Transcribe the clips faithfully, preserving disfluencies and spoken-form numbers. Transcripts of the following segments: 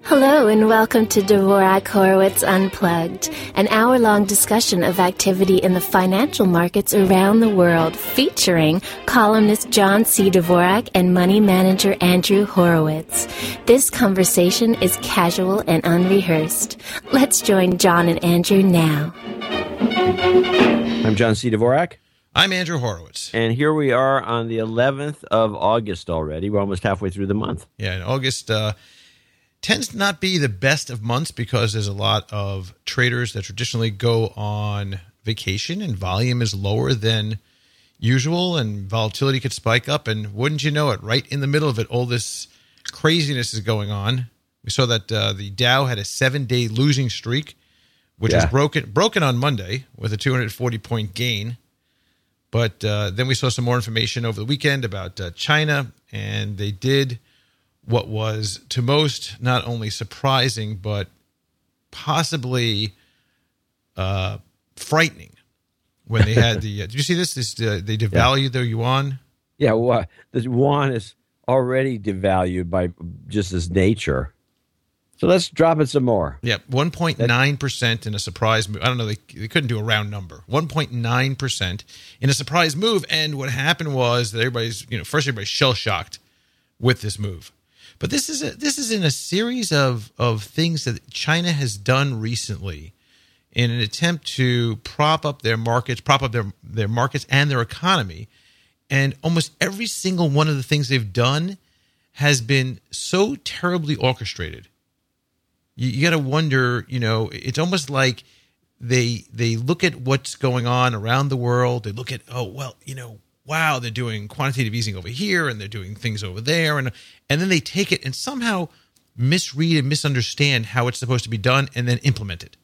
Hello and welcome to Dvorak Horowitz Unplugged, an hour-long discussion of activity in the financial markets around the world, featuring columnist John C. Dvorak and money manager Andrew Horowitz. This conversation is casual and unrehearsed. Let's join John and Andrew now. I'm John C. Dvorak. I'm Andrew Horowitz. And here we are on the eleventh of August already. We're almost halfway through the month. Yeah, and August uh, tends to not be the best of months because there's a lot of traders that traditionally go on vacation and volume is lower than usual and volatility could spike up. And wouldn't you know it, right in the middle of it, all this craziness is going on. We saw that uh, the Dow had a seven-day losing streak, which Yeah. was broken broken on Monday with a two hundred forty point gain. But uh, then we saw some more information over the weekend about uh, China, and they did what was to most not only surprising, but possibly uh, frightening when they had the, uh, did you see this? this uh, they devalued yeah. their yuan. Yeah, well, the yuan is already devalued by just its nature. So let's drop it some more. Yeah, one point nine percent in a surprise move. I don't know, they, they couldn't do a round number. one point nine percent in a surprise move. And what happened was that everybody's, you know, first everybody's shell-shocked with this move. But this is a, this is in a series of, of things that China has done recently in an attempt to prop up their markets, prop up their, their markets and their economy. And almost every single one of the things they've done has been so terribly orchestrated. You, you got to wonder, you know, it's almost like they they look at what's going on around the world. They look at, oh, well, you know, wow, they're doing quantitative easing over here and they're doing things over there. And and then they take it and somehow misread and misunderstand how it's supposed to be done and then implement it.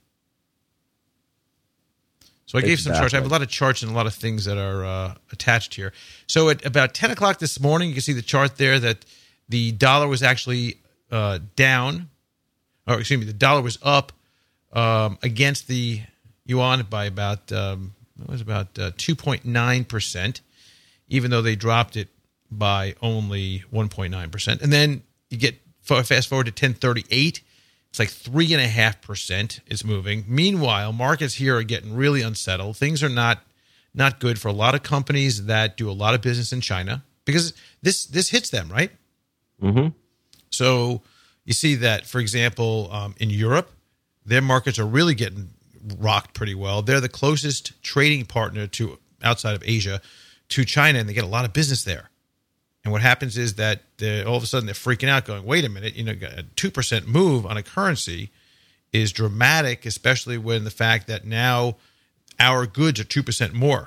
So I gave some charts. I have a lot of charts and a lot of things that are uh, attached here. So at about ten o'clock this morning, you can see the chart there that the dollar was actually uh, down. Or excuse me, the dollar was up um, against the yuan by about um, it was about uh, two point nine percent, even though they dropped it by only one point nine percent. And then you get fast forward to ten thirty-eight, it's like three and a half percent is moving. Meanwhile, markets here are getting really unsettled. Things are not not good for a lot of companies that do a lot of business in China because this this hits them, right? Mm-hmm. So you see that, for example, um, in Europe, their markets are really getting rocked pretty well. They're the closest trading partner to outside of Asia to China, and they get a lot of business there. And what happens is that all of a sudden they're freaking out, going, "Wait a minute! You know, a two percent move on a currency is dramatic, especially when the fact that now our goods are two percent more."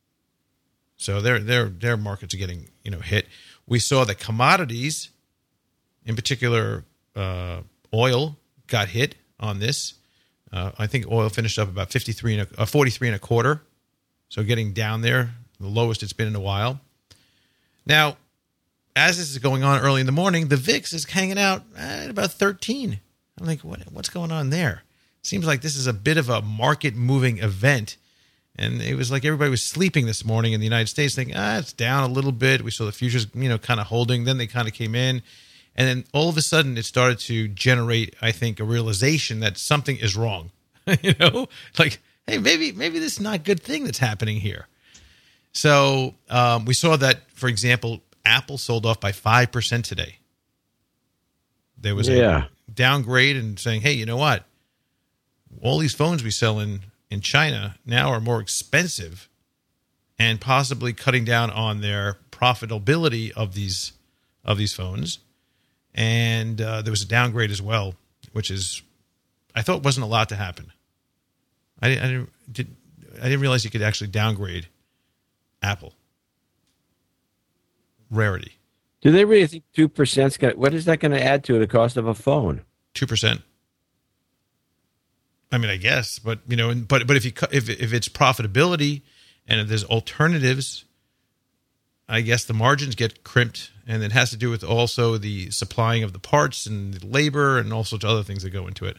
So their their their markets are getting you know hit. We saw that commodities, in particular. Uh, oil got hit on this. Uh, I think oil finished up about fifty-three and a, uh, forty-three and a quarter. So getting down there, the lowest it's been in a while. Now, as this is going on early in the morning, the V I X is hanging out at about thirteen. I'm like, what, what's going on there? Seems like this is a bit of a market-moving event. And it was like everybody was sleeping this morning in the United States thinking, ah, it's down a little bit. We saw the futures, you know, kind of holding. Then they kind of came in. And then all of a sudden, it started to generate, I think, a realization that something is wrong. you know, like, hey, maybe maybe this is not a good thing that's happening here. So um, we saw that, for example, Apple sold off by five percent today. There was yeah. a downgrade and saying, hey, you know what? All these phones we sell in, in China now are more expensive and possibly cutting down on their profitability of these of these phones. And uh, there was a downgrade as well, which is, I thought wasn't allowed to happen. I didn't, I didn't, did, I didn't realize you could actually downgrade Apple. Rarity. Do they really think two percent? What is that going to add to the cost of a phone? Two percent. I mean, I guess, but you know, but but if you if if it's profitability and if there's alternatives, I guess the margins get crimped. And it has to do with also the supplying of the parts and the labor and all sorts of other things that go into it.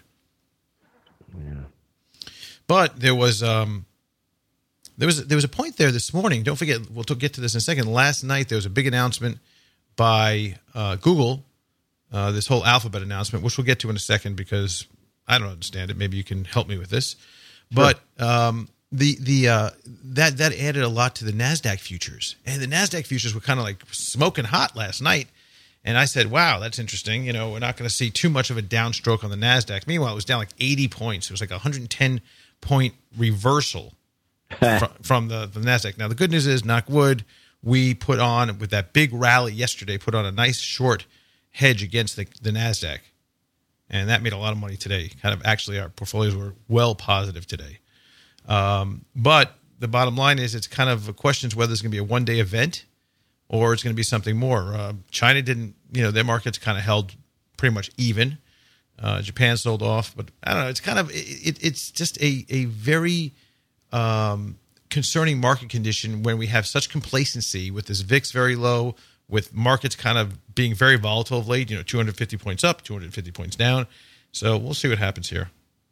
Yeah. But there was um, there was there was a point there this morning. Don't forget, we'll get to this in a second. Last night there was a big announcement by uh, Google uh, this whole Alphabet announcement, which we'll get to in a second because I don't understand it. Maybe you can help me with this. But um, the the uh, that that added a lot to the NASDAQ futures, and the NASDAQ futures were kind of like smoking hot last night. And I said, "Wow, that's interesting. You know, we're not going to see too much of a downstroke on the NASDAQ." Meanwhile, it was down like eighty points. It was like a one hundred ten point reversal from, from the, the NASDAQ. Now, the good news is, knock wood, we put on with that big rally yesterday, put on a nice short hedge against the, the NASDAQ. And that made a lot of money today. Kind of actually our portfolios were well positive today. Um, but the bottom line is it's kind of a question whether it's going to be a one-day event or it's going to be something more. Uh, China didn't, you know, their markets kind of held pretty much even. Uh, Japan sold off. But I don't know. It's kind of, it, it's just a, a very um, concerning market condition when we have such complacency with this V I X very low, with markets kind of being very volatile of late, you know, two hundred fifty points up, two hundred fifty points down. So we'll see what happens here.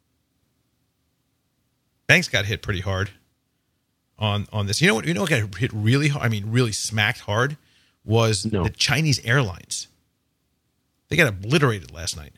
Banks got hit pretty hard on, on this. You know what? You know what got hit really hard? I mean, really smacked hard was no. the Chinese airlines. They got obliterated last night.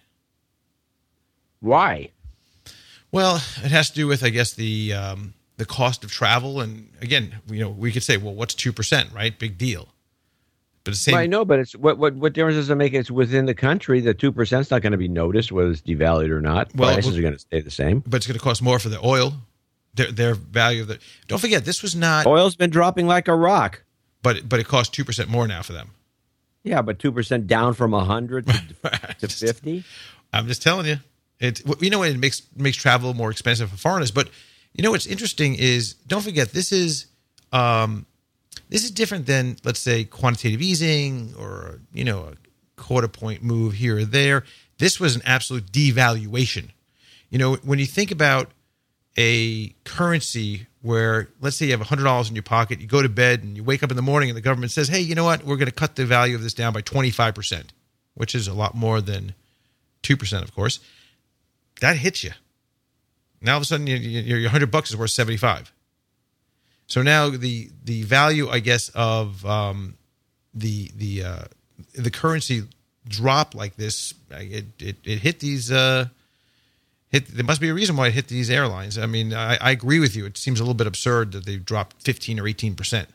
Why? Well, it has to do with, I guess, the um, the cost of travel. And again, you know, we could say, well, what's two percent, right? Big deal. But the same, well, I know, but it's what what what difference does it make? It's within the country. The two percent is not going to be noticed whether it's devalued or not. Well, prices well, are going to stay the same. But it's going to cost more for the oil. Their their value of the. Don't forget, this was not oil's been dropping like a rock. But but it costs two percent more now for them. Yeah, but two percent down from a hundred to fifty. I'm just telling you, it. You know, it makes makes travel more expensive for foreigners. But you know what's interesting is, don't forget, this is. Um, This is different than, let's say, quantitative easing or, you know, a quarter point move here or there. This was an absolute devaluation. You know, when you think about a currency where, let's say you have one hundred dollars in your pocket, you go to bed and you wake up in the morning and the government says, hey, you know what, we're going to cut the value of this down by twenty-five percent, which is a lot more than two percent, of course. That hits you. Now, all of a sudden, your, your one hundred bucks is worth seventy-five. So now the the value, I guess, of um, the the uh, the currency drop like this, it it, it hit these. Uh, hit there must be a reason why it hit these airlines. I mean, I, I agree with you. It seems a little bit absurd that they've dropped fifteen or eighteen percent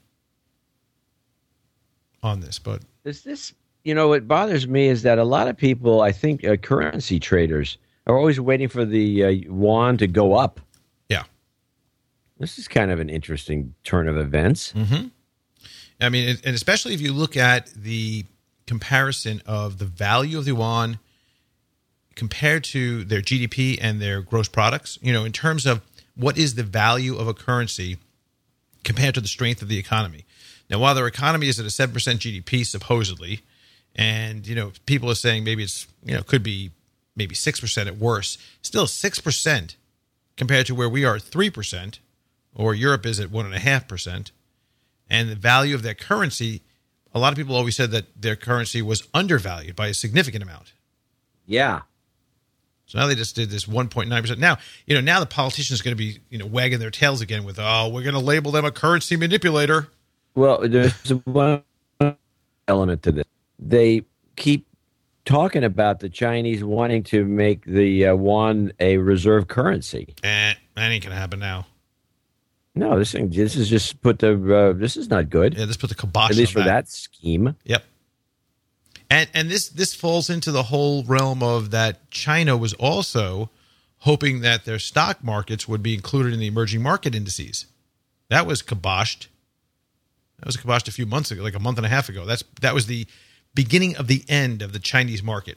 on this. But is this? You know, what bothers me is that a lot of people, I think, uh, currency traders are always waiting for the uh, yuan to go up. Yeah. This is kind of an interesting turn of events. Mm-hmm. I mean, and especially if you look at the comparison of the value of the yuan compared to their G D P and their gross products, you know, in terms of what is the value of a currency compared to the strength of the economy. Now, while their economy is at a seven percent G D P, supposedly, and, you know, people are saying maybe it's, you know, could be maybe six percent at worst, still six percent compared to where we are at three percent. Or Europe is at one point five percent, and the value of their currency, a lot of people always said that their currency was undervalued by a significant amount. Yeah. So now they just did this one point nine percent. Now, you know, now the politicians are going to be, you know, wagging their tails again with, oh, we're going to label them a currency manipulator. Well, there's one element to this. They keep talking about the Chinese wanting to make the uh, yuan a reserve currency. Eh, that ain't going to happen now. No, this thing. This is just put the. Uh, this is not good. Yeah, let's put the kibosh. At least on for that. that scheme. Yep. And and this this falls into the whole realm of that China was also hoping that their stock markets would be included in the emerging market indices. That was kiboshed. That was kiboshed a few months ago, like a month and a half ago. That's that was the beginning of the end of the Chinese market.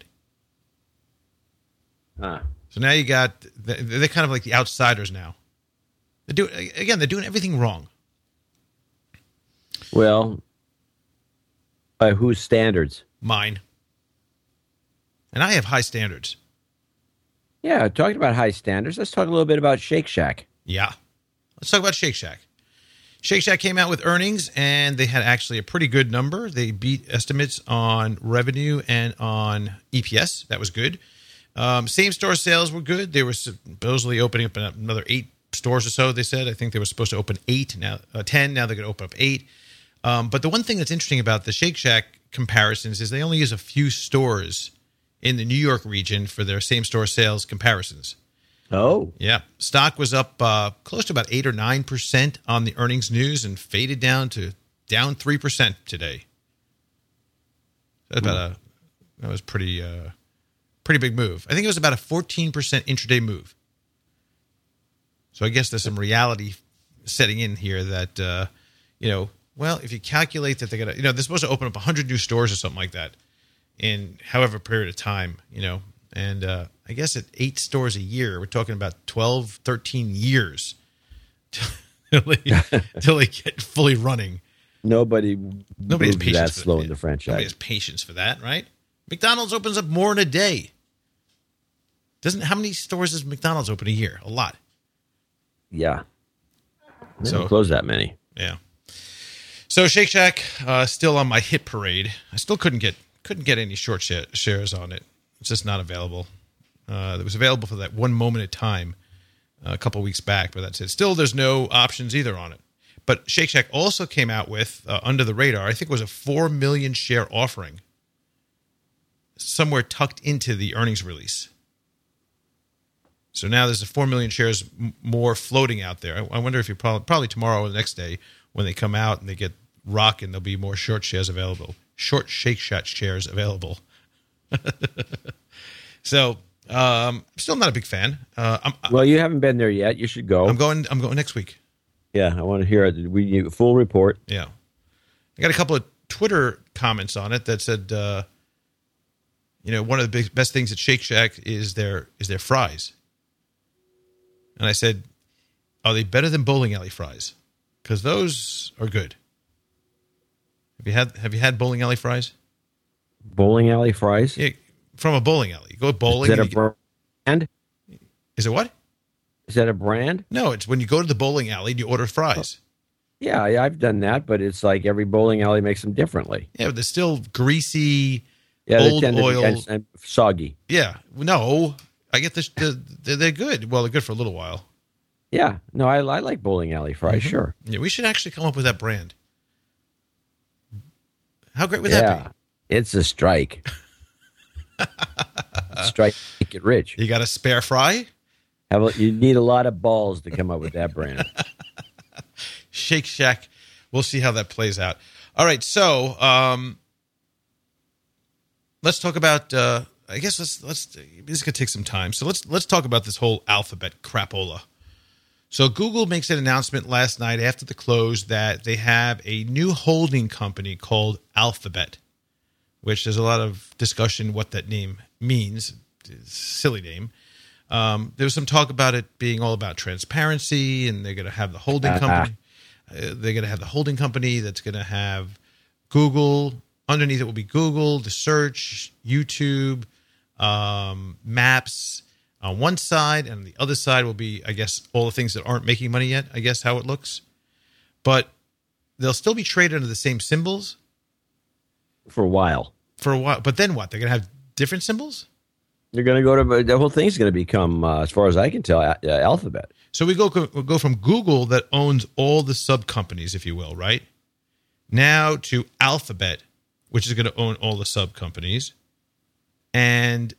Huh. So now you got they're kind of like the outsiders now. They're doing, again, they're doing everything wrong. Well, by whose standards? Mine. And I have high standards. Yeah, talking about high standards, let's talk a little bit about Shake Shack. Yeah. Let's talk about Shake Shack. Shake Shack came out with earnings, and they had actually a pretty good number. They beat estimates on revenue and on E P S. That was good. Um, same-store sales were good. They were supposedly opening up another eight stores or so, they said. I think they were supposed to open eight, now uh, ten. Now they're going to open up eight. Um, but the one thing that's interesting about the Shake Shack comparisons is they only use a few stores in the New York region for their same-store sales comparisons. Oh. Yeah. Stock was up uh, close to about eight or nine percent on the earnings news and faded down to down three percent today. That's about a, that was pretty, uh, pretty big move. I think it was about a fourteen percent intraday move. So I guess there's some reality setting in here that, uh, you know, well, if you calculate that they're going to, you know, they're supposed to open up one hundred new stores or something like that in however period of time, you know, and uh, I guess at eight stores a year, we're talking about twelve, thirteen years till they, till they get fully running. Nobody, Nobody has patience that for slow that. in the franchise. Nobody has patience for that, right? McDonald's opens up more in a day. Doesn't how many stores does McDonald's open a year? A lot. Yeah. They So- don't close that many. Yeah. So Shake Shack uh, still on my hit parade. I still couldn't get couldn't get any short share, shares on it. It's just not available. Uh, it was available for that one moment of time uh, a couple weeks back, but that's it. Still, there's no options either on it. But Shake Shack also came out with, uh, under the radar, I think it was a four million share offering somewhere tucked into the earnings release. So now there's a four million shares m- more floating out there. I, I wonder if you probably, probably tomorrow or the next day when they come out and they get rocking, there'll be more short shares available. Short Shake Shack shares available. So um, still not a big fan. Uh, I'm, Well, you haven't been there yet. You should go. I'm going. I'm going next week. Yeah, I want to hear it. We need a full report. Yeah, I got a couple of Twitter comments on it that said, uh, you know, one of the big, best things at Shake Shack is their is their fries. And I said, are they better than bowling alley fries? Because those are good. Have you had Have you had bowling alley fries? Bowling alley fries. Yeah, from a bowling alley. You go bowling. Is that and a you get- brand? is it what? Is that a brand? No, it's when you go to the bowling alley and you order fries. Yeah, yeah, I've done that, but it's like every bowling alley makes them differently. Yeah, but they're still greasy, Yeah, they old tend to be oil. kind of soggy. Yeah, no, I get this. The, they're, they're good. Well, they're good for a little while. Yeah, no, I, I like bowling alley fries. Mm-hmm. Sure. Yeah, we should actually come up with that brand. How great would Yeah, that it's a strike. Strike it rich. be? You got a spare fry? Have a, you need a lot of balls to come up with that brand. Shake Shack. We'll see how that plays out. All right, so um, let's talk about. Uh, I guess let's let's. This is gonna take some time. So let's let's talk about this whole Alphabet crapola. So Google makes an announcement last night after the close that they have a new holding company called Alphabet, which there's a lot of discussion what that name means. It's a silly name. Um, there was some talk about it being all about transparency, and they're going to have the holding Uh-huh. company. Uh, they're going to have the holding company that's going to have Google. Underneath it will be Google, the search, YouTube, um, Maps on one side, and on the other side will be, I guess, all the things that aren't making money yet, I guess, how it looks. But they'll still be traded under the same symbols For a while. for a while. But then what? They're going to have different symbols? They're going to go to the whole thing's going to become, uh, as far as I can tell, uh, Alphabet. So we go we'll go from Google that owns all the sub companies, if you will, right? Now to Alphabet, which is going to own all the sub companies, and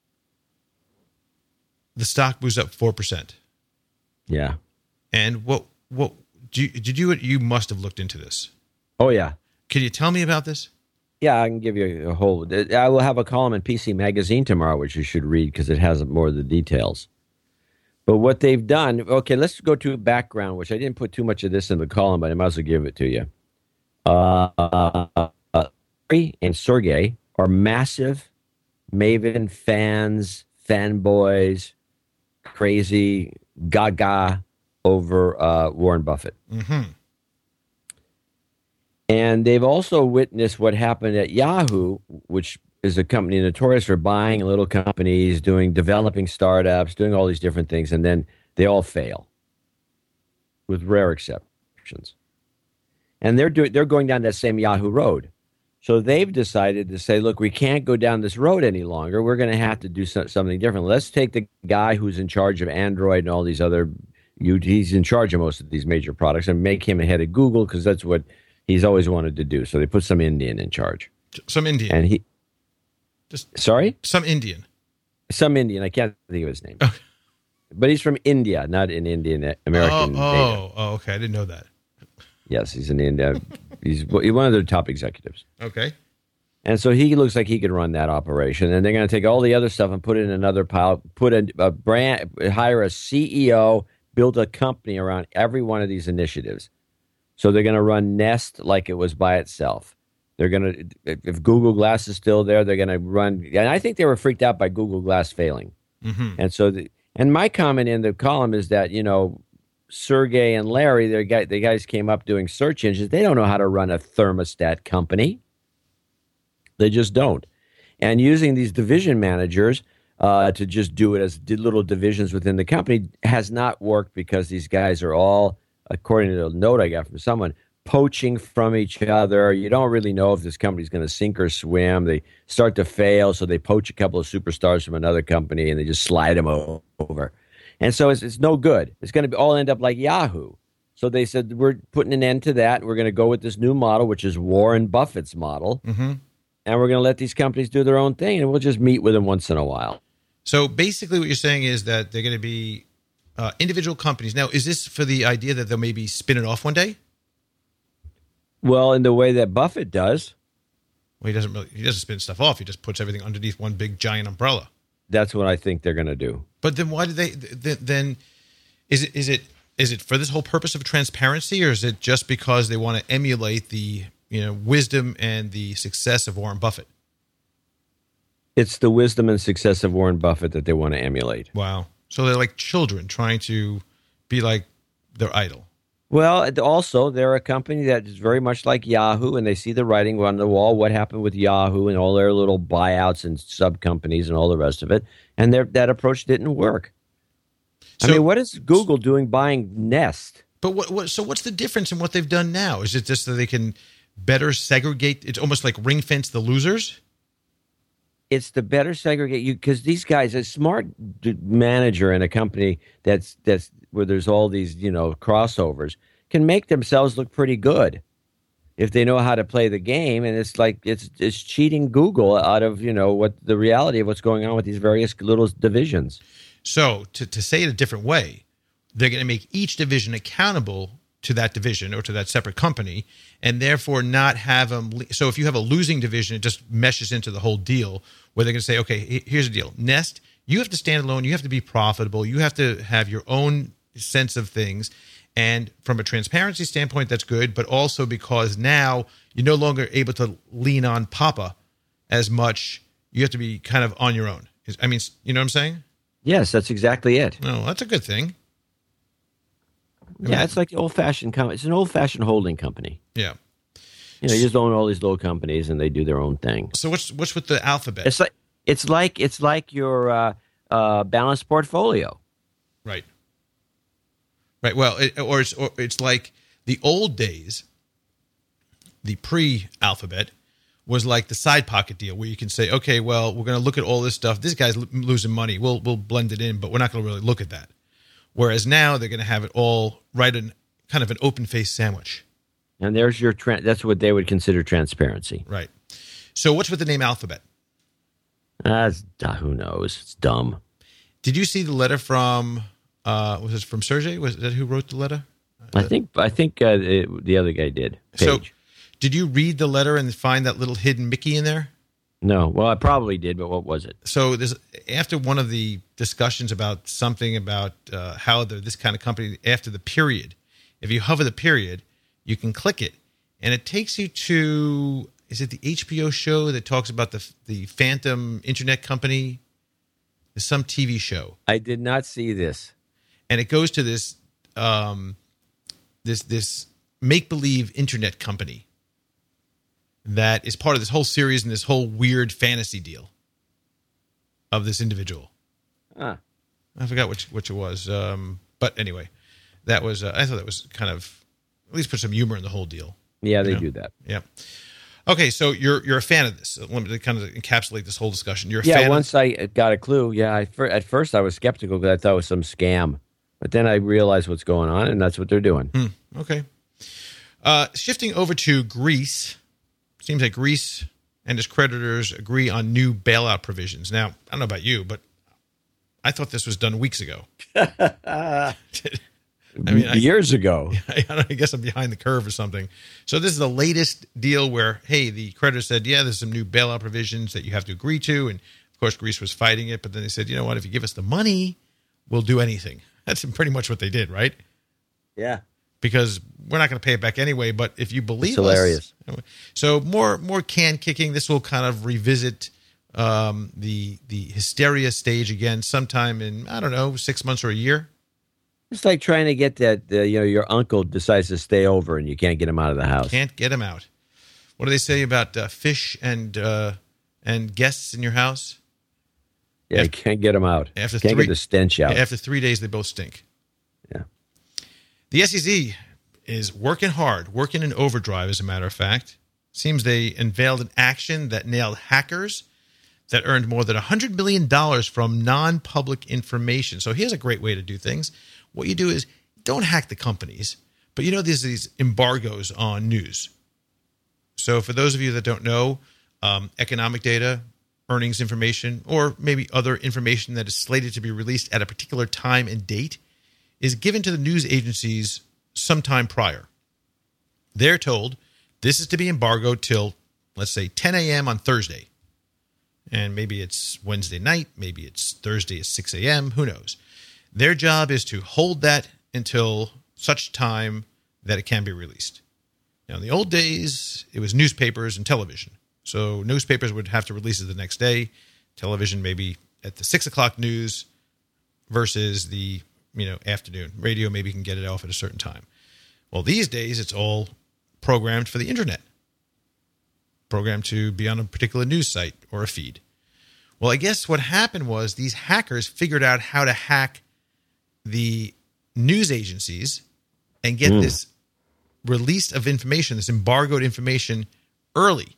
the stock moves up four percent. Yeah. And what what do you, did you you must have looked into this? Oh yeah. Can you tell me about this? Yeah, I can give you a whole. I will have a column in P C Magazine tomorrow, which you should read because it has more of the details. But what they've done, okay, let's go to background, which I didn't put too much of this in the column, but I might as well give it to you. Uh, uh, Larry and Sergey are massive Maven fans, fanboys, crazy gaga over uh, Warren Buffett. Mm-hmm. And they've also witnessed what happened at Yahoo, which is a company notorious for buying little companies, doing developing startups, doing all these different things, and then they all fail, with rare exceptions. And they're doing they're going down that same Yahoo road. So they've decided to say, look, we can't go down this road any longer. We're going to have to do so, something different. Let's take the guy who's in charge of Android and all these other, he's in charge of most of these major products, and make him ahead of Google because that's what he's always wanted to do. So they put some Indian in charge. Some Indian. And he, Just Sorry? some Indian. Some Indian. I can't think of his name. Okay. But he's from India, not an Indian American. Oh, native. oh, oh, okay. I didn't know that. Yes, he's an India. He's one of their top executives. Okay. And so he looks like he could run that operation. And they're going to take all the other stuff and put it in another pile, put a, a brand, hire a C E O, build a company around every one of these initiatives. So they're going to run Nest like it was by itself. They're going to, if Google Glass is still there, they're going to run. And I think they were freaked out by Google Glass failing. Mm-hmm. And so, the, and my comment in the column is that, you know, Sergey and Larry, the guy, the guys came up doing search engines. They don't know how to run a thermostat company. They just don't. And using these division managers uh, to just do it as little divisions within the company has not worked because these guys are all, according to the note I got from someone, poaching from each other. You don't really know if this company's going to sink or swim. They start to fail, so they poach a couple of superstars from another company and they just slide them over. And so it's, it's no good. It's going to be all end up like Yahoo. So they said, we're putting an end to that. We're going to go with this new model, which is Warren Buffett's model. Mm-hmm. And we're going to let these companies do their own thing, and we'll just meet with them once in a while. So basically what you're saying is that they're going to be uh, individual companies. Now, is this for the idea that they'll maybe spin it off one day? Well, in the way that Buffett does. Well, he doesn't really, he doesn't spin stuff off. He just puts everything underneath one big giant umbrella. That's what I think they're going to do. But then why do they, th- then is it, is it, is it for this whole purpose of transparency, or is it just because they want to emulate the, you know, wisdom and the success of Warren Buffett? It's the wisdom and success of Warren Buffett that they want to emulate. Wow. So they're like children trying to be like their idol. Well, also, they're a company that is very much like Yahoo, and they see the writing on the wall, what happened with Yahoo and all their little buyouts and sub-companies and all the rest of it, and that approach didn't work. So, I mean, what is Google doing buying Nest? But what, what? So what's the difference in what they've done now? Is it just that they can better segregate? It's almost like ring fence the losers? It's the better segregate you, because these guys, a smart d- manager in a company that's that's where there's all these, you know, crossovers, can make themselves look pretty good if they know how to play the game. And it's like it's it's cheating Google out of, you know, what the reality of what's going on with these various little divisions. So to to say it a different way, they're going to make each division accountable to that division or to that separate company, and therefore not have them. So if you have a losing division, it just meshes into the whole deal, where they're going to say, okay, here's the deal. Nest, you have to stand alone. You have to be profitable. You have to have your own sense of things. And from a transparency standpoint, that's good, but also because now you're no longer able to lean on Papa as much. You have to be kind of on your own. I mean, you know what I'm saying? Yes, that's exactly it. No, that's a good thing. Yeah, it's like the old-fashioned company. It's an old-fashioned holding company. Yeah. You know, you just own all these little companies, and they do their own thing. So what's what's with the alphabet? It's like it's like it's like your uh, uh, balanced portfolio. Right. Right. Well, it, or it's or it's like the old days. The pre-alphabet was like the side pocket deal, where you can say, okay, well, we're going to look at all this stuff. This guy's l- losing money. We'll we'll blend it in, but we're not going to really look at that. Whereas now they're going to have it all right in kind of an open-faced sandwich. And there's your tra- that's what they would consider transparency. Right. So what's with the name Alphabet? Uh, uh, who knows? It's dumb. Did you see the letter from, uh, was it from Sergey? Was that who wrote the letter? I think I think uh, it, the other guy did. Page. So did you read the letter and find that little hidden Mickey in there? No. Well, I probably did, but what was it? So there's after one of the discussions about something about uh, how they're this kind of company, after the period, if you hover the period, you can click it, and it takes you to, is it the H B O show that talks about the the Phantom Internet Company? There's some T V show. I did not see this. And it goes to this um, this this make-believe internet company that is part of this whole series and this whole weird fantasy deal of this individual. Ah. I forgot which which it was. Um, but anyway, that was uh, I thought that was kind of at least put some humor in the whole deal. Yeah, they you know? do that. Yeah. Okay, so you're you're a fan of this. Let me kind of encapsulate this whole discussion. You're a Yeah, fan once of- I got a clue, yeah, I, for, at first I was skeptical because I thought it was some scam. But then I realized what's going on, and that's what they're doing. Hmm, okay. Uh, shifting over to Greece. Seems like Greece and his creditors agree on new bailout provisions. Now, I don't know about you, but I thought this was done weeks ago. I mean, years I, ago. I, I guess I'm behind the curve or something. So this is the latest deal where, hey, the creditor said, yeah, there's some new bailout provisions that you have to agree to. And, of course, Greece was fighting it. But then they said, you know what, if you give us the money, we'll do anything. That's pretty much what they did, right? Yeah. Because we're not going to pay it back anyway. But if you believe it's hilarious. us. So more, more can kicking. This will kind of revisit um, the the hysteria stage again sometime in, I don't know, six months or a year. It's like trying to get that, uh, you know, your uncle decides to stay over and you can't get him out of the house. Can't get him out. What do they say about uh, fish and uh, and guests in your house? Yeah, you can't get them out. After can't three, get the stench out. After three days, they both stink. Yeah. The S E C is working hard, working in overdrive, as a matter of fact. Seems they unveiled an action that nailed hackers that earned more than one hundred million dollars from non-public information. So here's a great way to do things. What you do is don't hack the companies, but you know there's these embargoes on news. So for those of you that don't know, um, economic data, earnings information, or maybe other information that is slated to be released at a particular time and date is given to the news agencies sometime prior. They're told this is to be embargoed till, let's say, ten a.m. on Thursday. And maybe it's Wednesday night, maybe it's Thursday at six a.m., who knows. Their job is to hold that until such time that it can be released. Now, in the old days, it was newspapers and television. So newspapers would have to release it the next day. Television maybe at the six o'clock news versus the you know afternoon. Radio maybe can get it off at a certain time. Well, these days, it's all programmed for the internet. Programmed to be on a particular news site or a feed. Well, I guess what happened was these hackers figured out how to hack the news agencies and get mm. this release of information, this embargoed information early.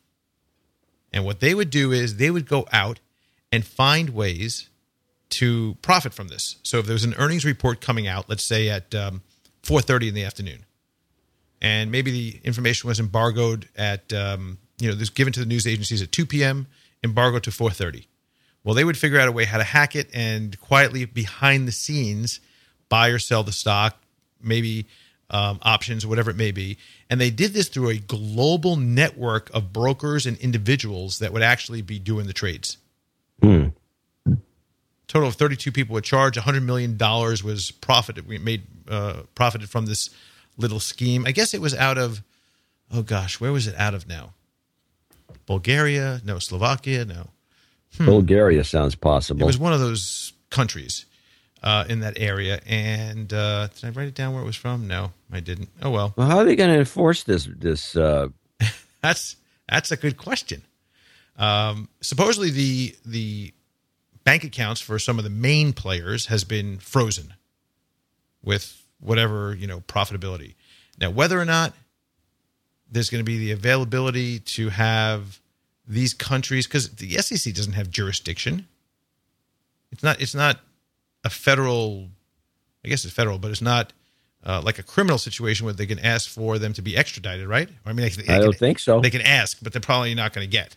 And what they would do is they would go out and find ways to profit from this. So if there was an earnings report coming out, let's say at um, four thirty in the afternoon, and maybe the information was embargoed at, um, you know, this given to the news agencies at two p.m., embargoed to four thirty. Well, they would figure out a way how to hack it and quietly behind the scenes buy or sell the stock, maybe um, options, whatever it may be. And they did this through a global network of brokers and individuals that would actually be doing the trades. Mm. Total of thirty-two people were charged. one hundred million dollars was profited. We made uh, profited from this little scheme. I guess it was out of, oh gosh, where was it out of now? Bulgaria? No, Slovakia? No. Hmm. Bulgaria sounds possible. It was one of those countries uh, in that area. And uh, did I write it down where it was from? No, I didn't. Oh, well. Well, how are they going to enforce this? This uh... That's that's a good question. Um, supposedly the the bank accounts for some of the main players has been frozen with whatever, you know, profitability. Now, whether or not there's going to be the availability to have these countries, because the S E C doesn't have jurisdiction. It's not. It's not a federal. I guess it's federal, but it's not uh, like a criminal situation where they can ask for them to be extradited, right? I mean, they, they I don't can, think so. They can ask, but they're probably not going to get.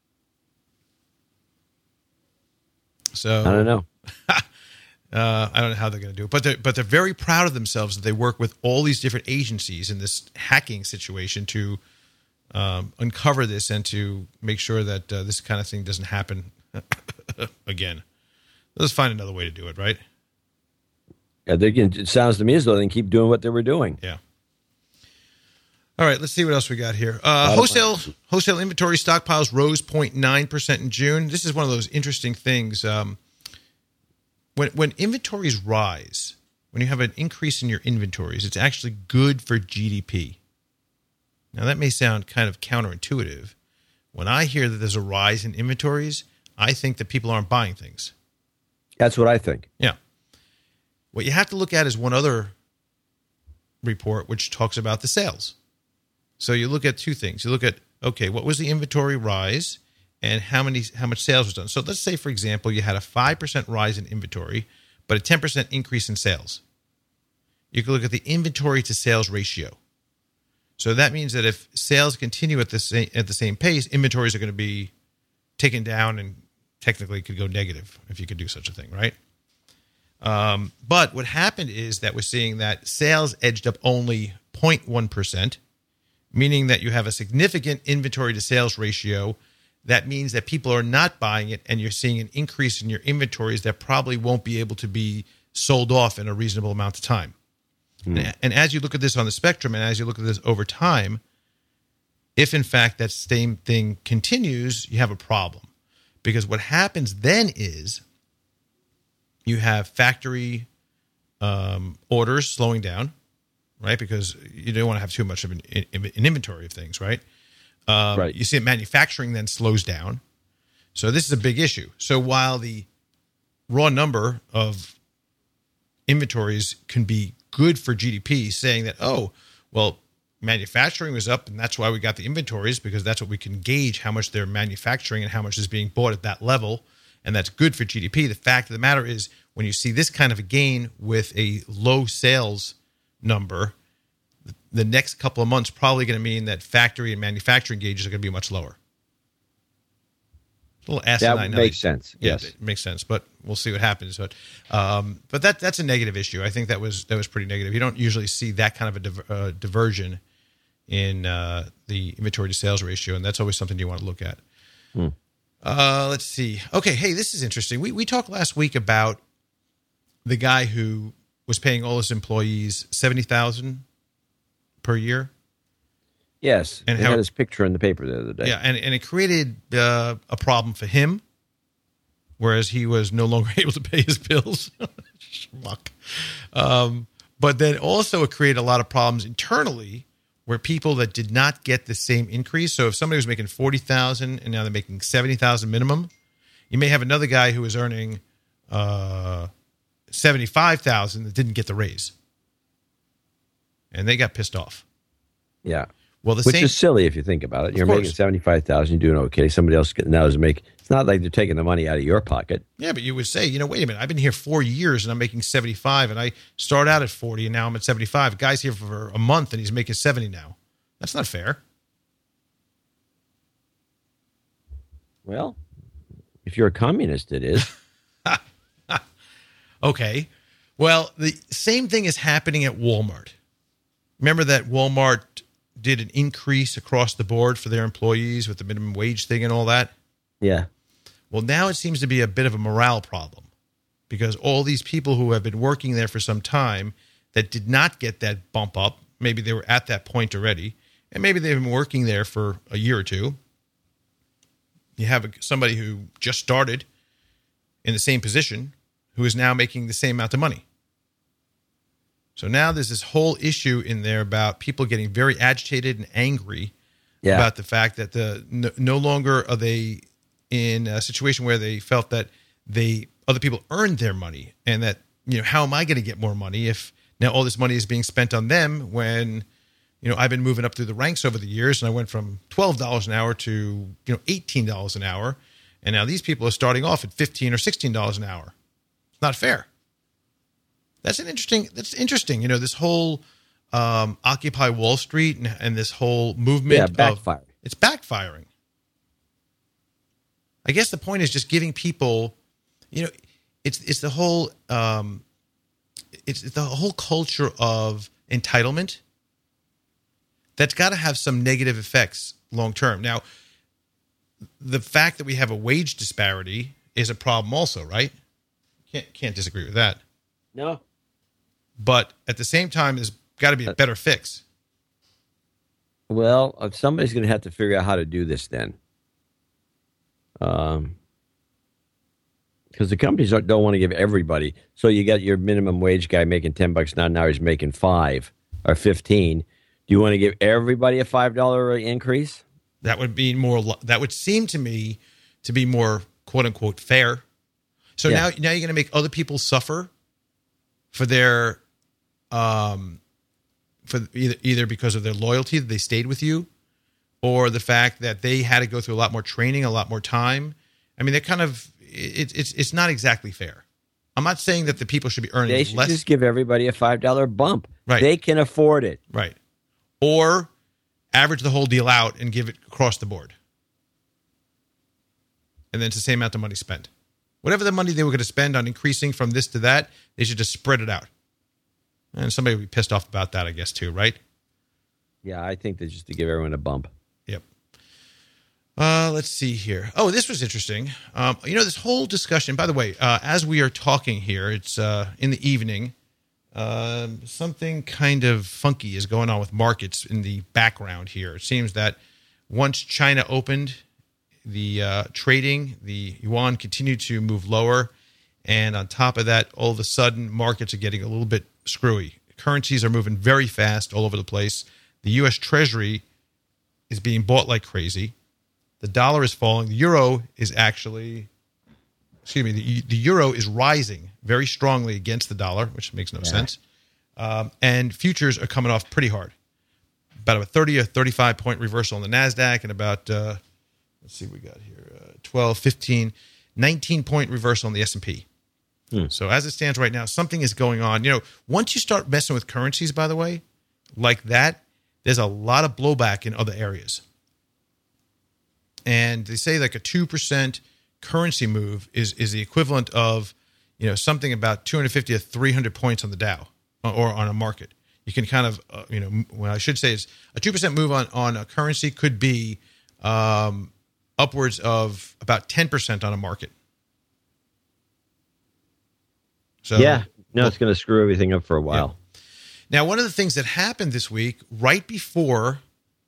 So I don't know. uh, I don't know how they're going to do it, but they're but they're very proud of themselves that they work with all these different agencies in this hacking situation to um, uncover this and to make sure that uh, this kind of thing doesn't happen again. Let's find another way to do it, right? Yeah, they can. It sounds to me as though they can keep doing what they were doing. Yeah. All right, let's see what else we got here. Uh, wholesale wholesale inventory stockpiles rose zero point nine percent in June. This is one of those interesting things. Um, when when inventories rise, when you have an increase in your inventories, it's actually good for G D P. Now, that may sound kind of counterintuitive. When I hear that there's a rise in inventories, I think that people aren't buying things. That's what I think. Yeah. What you have to look at is one other report, which talks about the sales. So you look at two things. You look at, okay, what was the inventory rise and how many how much sales was done? So let's say, for example, you had a five percent rise in inventory, but a ten percent increase in sales. You can look at the inventory to sales ratio. So that means that if sales continue at the same at the same pace, inventories are going to be taken down and technically could go negative if you could do such a thing, right? Um, but what happened is that we're seeing that sales edged up only zero point one percent, meaning that you have a significant inventory to sales ratio. That means that people are not buying it, and you're seeing an increase in your inventories that probably won't be able to be sold off in a reasonable amount of time. Mm. And, and as you look at this on the spectrum, and as you look at this over time, if in fact that same thing continues, you have a problem. Because what happens then is you have factory um, orders slowing down, right? Because you don't want to have too much of an, an inventory of things, right? Um, right. You see that manufacturing then slows down. So this is a big issue. So while the raw number of inventories can be good for G D P, saying that, oh, well, manufacturing was up and that's why we got the inventories, because that's what we can gauge how much they're manufacturing and how much is being bought at that level. And that's good for G D P. The fact of the matter is, when you see this kind of a gain with a low sales number, the next couple of months probably going to mean that factory and manufacturing gauges are going to be much lower. A little asinine. That makes sense. Yeah, yes, it makes sense. But we'll see what happens. But um, but that that's a negative issue. I think that was that was pretty negative. You don't usually see that kind of a diver, uh, diversion in uh, the inventory to sales ratio, and that's always something you want to look at. Hmm. Uh, let's see. Okay, hey, this is interesting. We we talked last week about the guy who was paying all his employees seventy thousand dollars per year. Yes, and he how, had his picture in the paper the other day. Yeah, and, and it created uh, a problem for him, whereas he was no longer able to pay his bills. Schmuck. Um, but then also it created a lot of problems internally where people that did not get the same increase. So if somebody was making forty thousand dollars and now they're making seventy thousand dollars minimum, you may have another guy who was earning uh, seventy-five thousand dollars that didn't get the raise. And they got pissed off. Yeah. Well, the Which same, is silly if you think about it. You're course. making seventy-five thousand dollars, you're doing okay. Somebody else now is making, it's not like they're taking the money out of your pocket. Yeah, but you would say, you know, wait a minute, I've been here four years and I'm making seventy-five, and I start out at forty and now I'm at seventy-five. The guy's here for a month and he's making seventy now. That's not fair. Well, if you're a communist, it is. Okay. Well, the same thing is happening at Walmart. Remember that Walmart did an increase across the board for their employees with the minimum wage thing and all that? Yeah. Well, now it seems to be a bit of a morale problem because all these people who have been working there for some time that did not get that bump up, maybe they were at that point already, and maybe they've been working there for a year or two. You have somebody who just started in the same position who is now making the same amount of money. So now there's this whole issue in there about people getting very agitated and angry yeah. about the fact that the no, no longer are they in a situation where they felt that they other people earned their money, and that, you know, how am I going to get more money if now all this money is being spent on them when, you know, I've been moving up through the ranks over the years and I went from twelve dollars an hour to, you know, eighteen dollars an hour, and now these people are starting off at fifteen or sixteen dollars an hour. It's not fair. That's an interesting. That's interesting. You know, this whole um, Occupy Wall Street and, and this whole movement. Yeah, backfire. Of, it's backfiring. I guess the point is just giving people. You know, it's it's the whole um, it's the whole culture of entitlement that's got to have some negative effects long term. Now, the fact that we have a wage disparity is a problem, also, right? Can't can't disagree with that. No. But at the same time, there's got to be a better fix. Well, somebody's going to have to figure out how to do this then. Um, because the companies don't, don't want to give everybody. So you got your minimum wage guy making ten bucks an hour. Now he's making five or fifteen. Do you want to give everybody a five dollar increase? That would be more. That would seem to me to be more "quote unquote" fair. So yeah. now, now you're going to make other people suffer for their, um, for either either because of their loyalty that they stayed with you, or the fact that they had to go through a lot more training, a lot more time. I mean, they're kind of it, it's it's not exactly fair. I'm not saying that the people should be earning they should less. Just give everybody a five dollar bump. Right. They can afford it. Right. Or average the whole deal out and give it across the board. And then it's the same amount of money spent. Whatever the money they were going to spend on increasing from this to that, they should just spread it out. And somebody would be pissed off about that, I guess, too, right? Yeah, I think that's just to give everyone a bump. Yep. Uh, let's see here. Oh, this was interesting. Um, you know, this whole discussion, by the way, uh, as we are talking here, it's uh, in the evening. Uh, something kind of funky is going on with markets in the background here. It seems that once China opened the uh, trading, the yuan continued to move lower. And on top of that, all of a sudden, markets are getting a little bit screwy. Currencies are moving very fast all over the place. The U S Treasury is being bought like crazy. The dollar is falling. The euro is actually, excuse me, the, the euro is rising very strongly against the dollar, which makes no yeah. sense. Um, and futures are coming off pretty hard. About a thirty or thirty-five point reversal on the NASDAQ and about, uh, let's see what we got here, uh, twelve, fifteen, nineteen point reversal on the S and P. Hmm. So as it stands right now, something is going on. You know, once you start messing with currencies, by the way, like that, there's a lot of blowback in other areas. And they say like a two percent currency move is, is the equivalent of, you know, something about two hundred fifty to three hundred points on the Dow or on a market. You can kind of, uh, you know, what I should say is a two percent move on, on a currency could be um, upwards of about ten percent on a market. So, yeah, no, it's going to screw everything up for a while. Yeah. Now, one of the things that happened this week, right before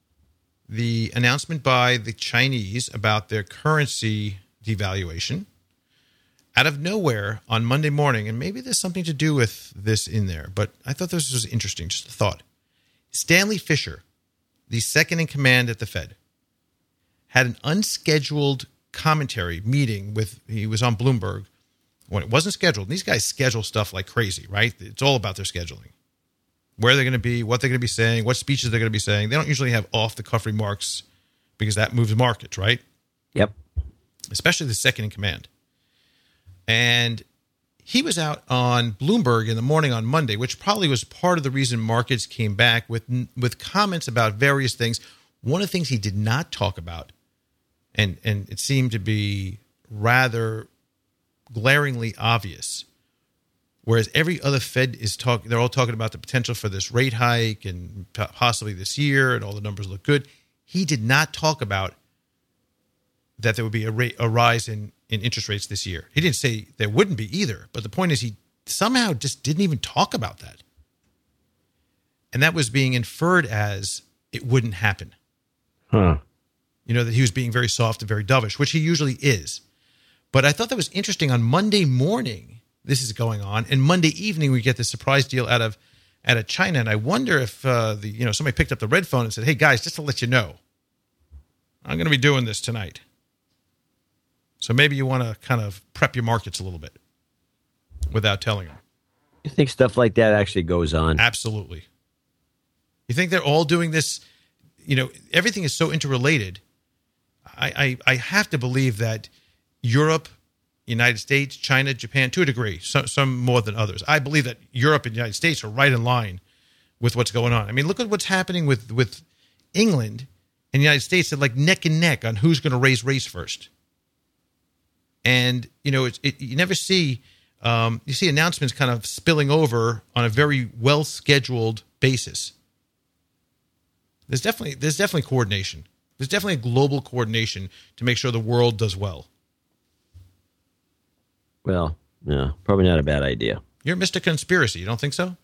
the announcement by the Chinese about their currency devaluation, out of nowhere on Monday morning, and maybe there's something to do with this in there, but I thought this was interesting, just a thought. Stanley Fischer, the second in command at the Fed, had an unscheduled commentary meeting with, he was on Bloomberg, when it wasn't scheduled. These guys schedule stuff like crazy, right? It's all about their scheduling. Where they're going to be, what they're going to be saying, what speeches they're going to be saying. They don't usually have off-the-cuff remarks because that moves markets, right? Yep. Especially the second in command. And he was out on Bloomberg in the morning on Monday, which probably was part of the reason markets came back with, with comments about various things. One of the things he did not talk about, and, and it seemed to be rather glaringly obvious, whereas every other Fed is talking, they're all talking about the potential for this rate hike and possibly this year, and all the numbers look good. He did not talk about that there would be a, rate, a rise in, in interest rates this year. He didn't say there wouldn't be either, but the point is he somehow just didn't even talk about that. And that was being inferred as it wouldn't happen. Huh. You know, that he was being very soft and very dovish, which he usually is. But I thought that was interesting. On Monday morning, this is going on, and Monday evening we get this surprise deal out of out of China. And I wonder if uh, the you know somebody picked up the red phone and said, "Hey guys, just to let you know, I'm going to be doing this tonight. So maybe you want to kind of prep your markets a little bit without telling them." You think stuff like that actually goes on? Absolutely. You think they're all doing this? You know, everything is so interrelated. I I, I have to believe that Europe, United States, China, Japan, to a degree, some, some more than others. I believe that Europe and the United States are right in line with what's going on. I mean, look at what's happening with, with England and the United States. They're like neck and neck on who's going to raise rates first. And, you know, it's, it, you never see, um, you see announcements kind of spilling over on a very well-scheduled basis. There's definitely, there's definitely coordination. There's definitely a global coordination to make sure the world does well. Well, no, probably not a bad idea. You're Mister Conspiracy. You don't think so?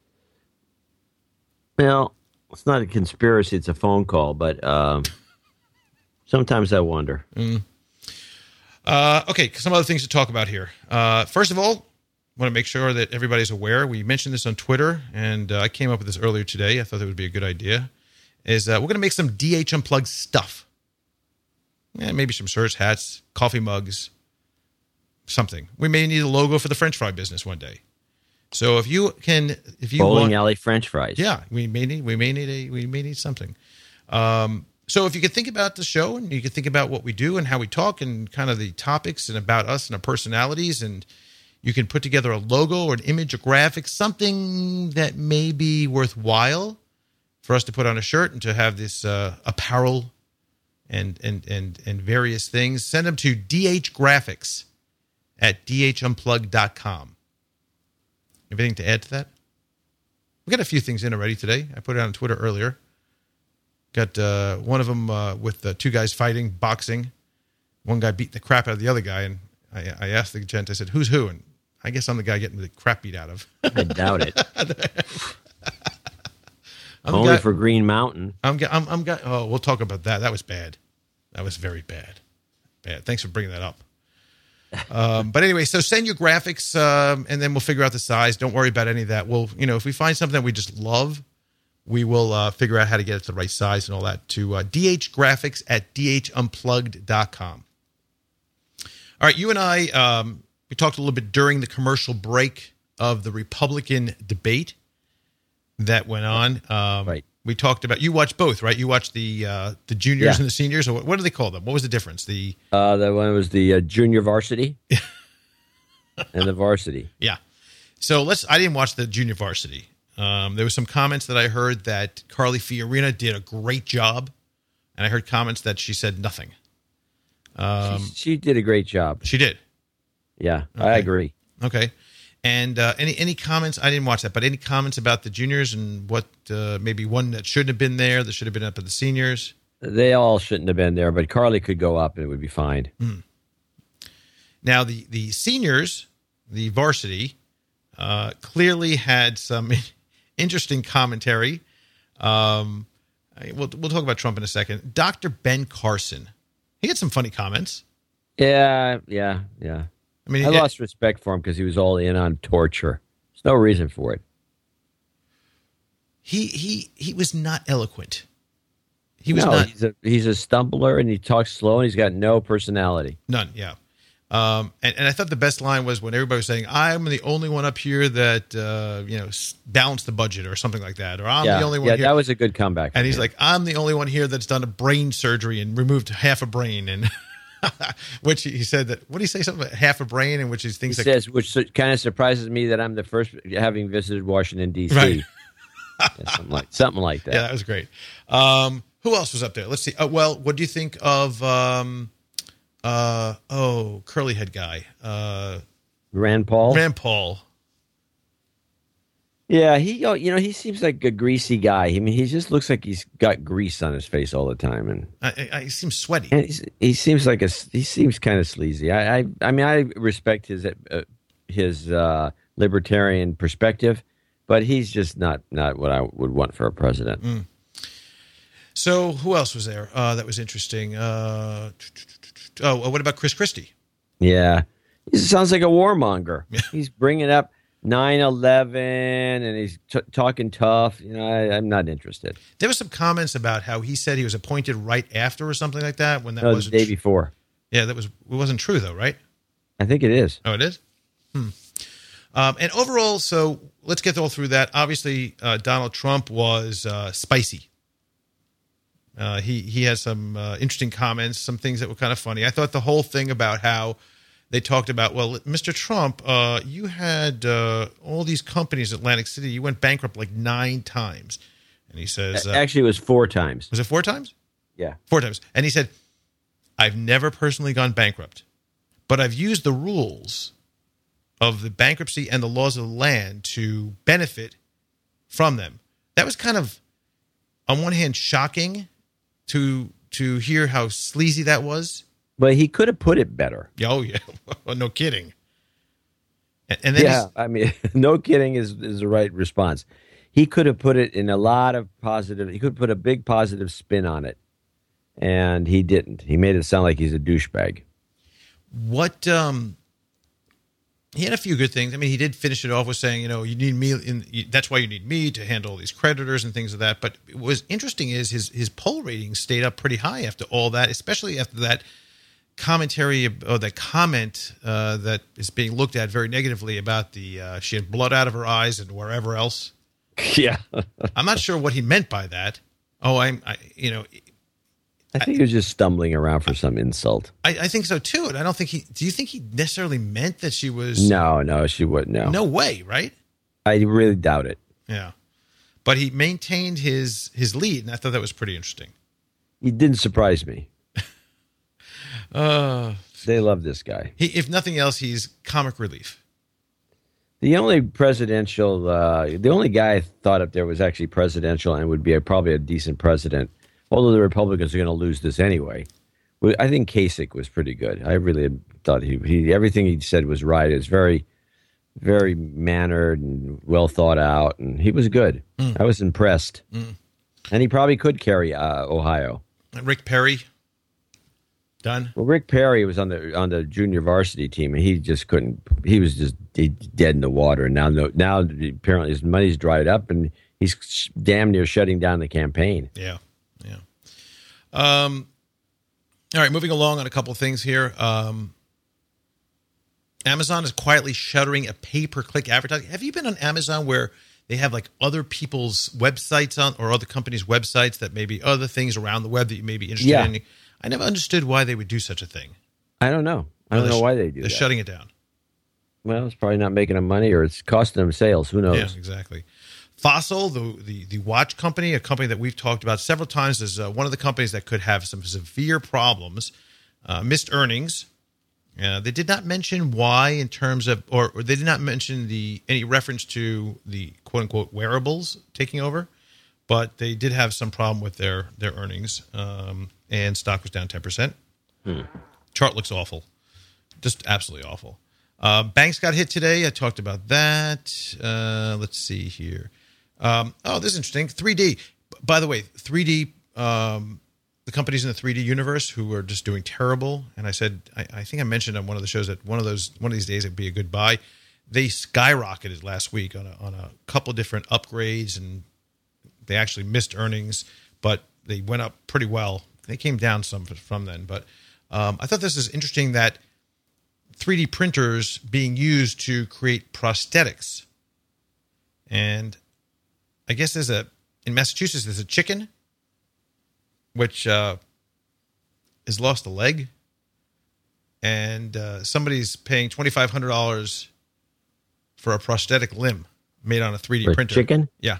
Well, it's not a conspiracy. It's a phone call. But um, sometimes I wonder. Mm. Uh, okay, some other things to talk about here. Uh, first of all, I want to make sure that everybody's aware. We mentioned this on Twitter, and uh, I came up with this earlier today. I thought that would be a good idea. Is uh, we're going to make some D H Unplugged stuff. Yeah, maybe some shirts, hats, coffee mugs, something. We may need a logo for the French fry business one day. So if you can, if you bowling want, alley French fries, yeah, we may need, we may need a, we may need something. Um, so if you could think about the show and you could think about what we do and how we talk and kind of the topics and about us and our personalities, and you can put together a logo or an image, a graphic, something that may be worthwhile. for us to put on a shirt and to have this uh, apparel and, and, and, and various things, send them to D H Graphics at d h unplugged dot com. Anything to add to that? We got a few things in already today. I put it on Twitter earlier. Got uh, one of them uh, with uh, two guys fighting, boxing. One guy beat the crap out of the other guy, and I, I asked the gent, I said, who's who? And I guess I'm the guy getting the crap beat out of. I doubt it. I'm Only guy, for Green Mountain. I'm, I'm, I'm guy, oh, we'll talk about that. That was bad. That was very bad. Bad. Thanks for bringing that up. um, but anyway, so send your graphics, um, and then we'll figure out the size. Don't worry about any of that. We'll, you know, if we find something that we just love, we will uh, figure out how to get it to the right size and all that. To uh, D H Graphics at d h unplugged dot com. All right, you and I, um, we talked a little bit during the commercial break of the Republican debate that went on. Um, right. We talked about, you watched both, right? You watched the uh, the juniors Yeah. and the seniors, or what, what do they call them? What was the difference? The Uh, that one was the uh, junior varsity and the varsity. Yeah. So let's, I didn't watch the junior varsity. Um, there was some comments that I heard that Carly Fiorina did a great job. And I heard comments that she said nothing. Um, she, she did a great job. she did. Yeah, I Okay. agree. Okay. And uh, any any comments? I didn't watch that, but any comments about the juniors and what uh, maybe one that shouldn't have been there, that should have been up at the seniors? They all shouldn't have been there, but Carly could go up and it would be fine. Mm. Now, the, the seniors, the varsity, uh, clearly had some interesting commentary. Um, I- we'll, we'll talk about Trump in a second. Doctor Ben Carson, he had some funny comments. Yeah, yeah, yeah. I mean, I he- lost respect for him because he was all in on torture. There's no reason for it. he he he was not eloquent. He was no, not he's a he's a stumbler and he talks slow and he's got no personality. none. Yeah. Um, and, and I thought the best line was when everybody was saying, "I'm the only one up here that uh, you know s- balanced the budget," or something like that, or "I'm yeah, the only one yeah, here." that was a good comeback. And from he's him. like, "I'm the only one here that's done a brain surgery and removed half a brain." And which he said that, what did he say? Something about half a brain, and which he he thinks like, says, which kind of surprises me that I'm the first having visited Washington D C. Right. Yeah, something like something like that. yeah, that was great. Um, who else was up there? Let's see. Uh, well, what do you think of, um, uh, oh, curly head guy, uh, Rand Paul. Rand Paul? Yeah, he oh, you know he seems like a greasy guy. I mean, he just looks like he's got grease on his face all the time, and I, I, I he seems sweaty. and he's, he seems like a he seems kind of sleazy. I I, I mean, I respect his uh, his uh, libertarian perspective, but he's just not not what I would want for a president. Mm. So who else was there uh, that was interesting? Uh, oh, what about Chris Christie? Yeah, he sounds like a warmonger. He's bringing up nine eleven and he's t- talking tough. You know, I, I'm not interested. There were some comments about how he said he was appointed right after or something like that. When that No, the wasn't day tr- before. Yeah, that was it wasn't true though, right? I think it is. Oh, it is. Hmm. Um, and overall, so let's get all through that. Obviously, uh, Donald Trump was uh, spicy. Uh, he he had some uh, interesting comments, some things that were kind of funny. I thought the whole thing about how they talked about, well, Mister Trump, uh, you had uh, all these companies in Atlantic City. You went bankrupt like nine times. And he says, uh, Actually, it was four times. was it four times? Yeah. Four times. And he said, I've never personally gone bankrupt, but I've used the rules of the bankruptcy and the laws of the land to benefit from them. That was kind of, on one hand, shocking to to hear how sleazy that was. But he could have put it better. Oh, yeah. No kidding. And, and then Yeah, he's- I mean, no kidding is, is the right response. He could have put it in a lot of positive, he could put a big positive spin on it. And he didn't. He made it sound like he's a douchebag. what um, he had a few good things. I mean, he did finish it off with saying, you know, you need me. In, that's why you need me to handle all these creditors and things of that. But what was interesting is his his poll ratings stayed up pretty high after all that, especially after that commentary or that comment uh, that is being looked at very negatively about the uh, she had blood out of her eyes and wherever else. Yeah. I'm not sure what he meant by that. Oh, I'm, I, you know, I think he was just stumbling around for some insult. I, I think so too. And I don't think he. Do you think he necessarily meant that she was? No, no, she wouldn't. No. No way, right? I really doubt it. Yeah. but he maintained his his lead, and I thought that was pretty interesting. He didn't surprise me. Uh, they love this guy. He, if nothing else, he's comic relief. The only presidential, uh, the only guy I thought up there was actually presidential and would be a, probably a decent president, although the Republicans are going to lose this anyway. I think Kasich was pretty good. I really thought he, he everything he said was right. It's very, very mannered and well thought out, and he was good. Mm. I was impressed. Mm. And he probably could carry uh, Ohio. Rick Perry, done. Well, Rick Perry was on the on the junior varsity team, and he just couldn't. He was just dead in the water. And now, now apparently his money's dried up, and he's damn near shutting down the campaign. Yeah, yeah. Um. All right, moving along on a couple of things here. Um, Amazon is quietly shuttering a pay-per-click advertising. Have you been on Amazon where they have like other people's websites on, or other companies' websites that maybe other things around the web that you may be interested yeah. in? I never understood why they would do such a thing. I don't know. I don't well, know why they do they're that. They're shutting it down. Well, it's probably not making them money, or it's costing them sales. Who knows? Yeah, exactly. Fossil, the, the the watch company, a company that we've talked about several times, is uh, one of the companies that could have some severe problems. Uh, missed earnings. Uh, they did not mention why in terms of, or, or they did not mention the any reference to the quote unquote wearables taking over, but they did have some problem with their their earnings, um, and stock was down ten percent. Hmm. Chart looks awful, just absolutely awful. Uh, banks got hit today. I talked about that. Uh, let's see here. Um, oh, this is interesting. three D. By the way, three D, um, the companies in the three D universe who are just doing terrible. And I said, I, I think I mentioned on one of the shows that one of those, one of these days it'd be a good buy. They skyrocketed last week on a, on a couple different upgrades, and they actually missed earnings, but they went up pretty well. They came down some from then. But um, I thought this is interesting that three D printers being used to create prosthetics. And I guess there's a, in Massachusetts, there's a chicken which uh, has lost a leg, and uh, somebody's paying twenty-five hundred dollars for a prosthetic limb made on a three D for printer. Chicken? Yeah.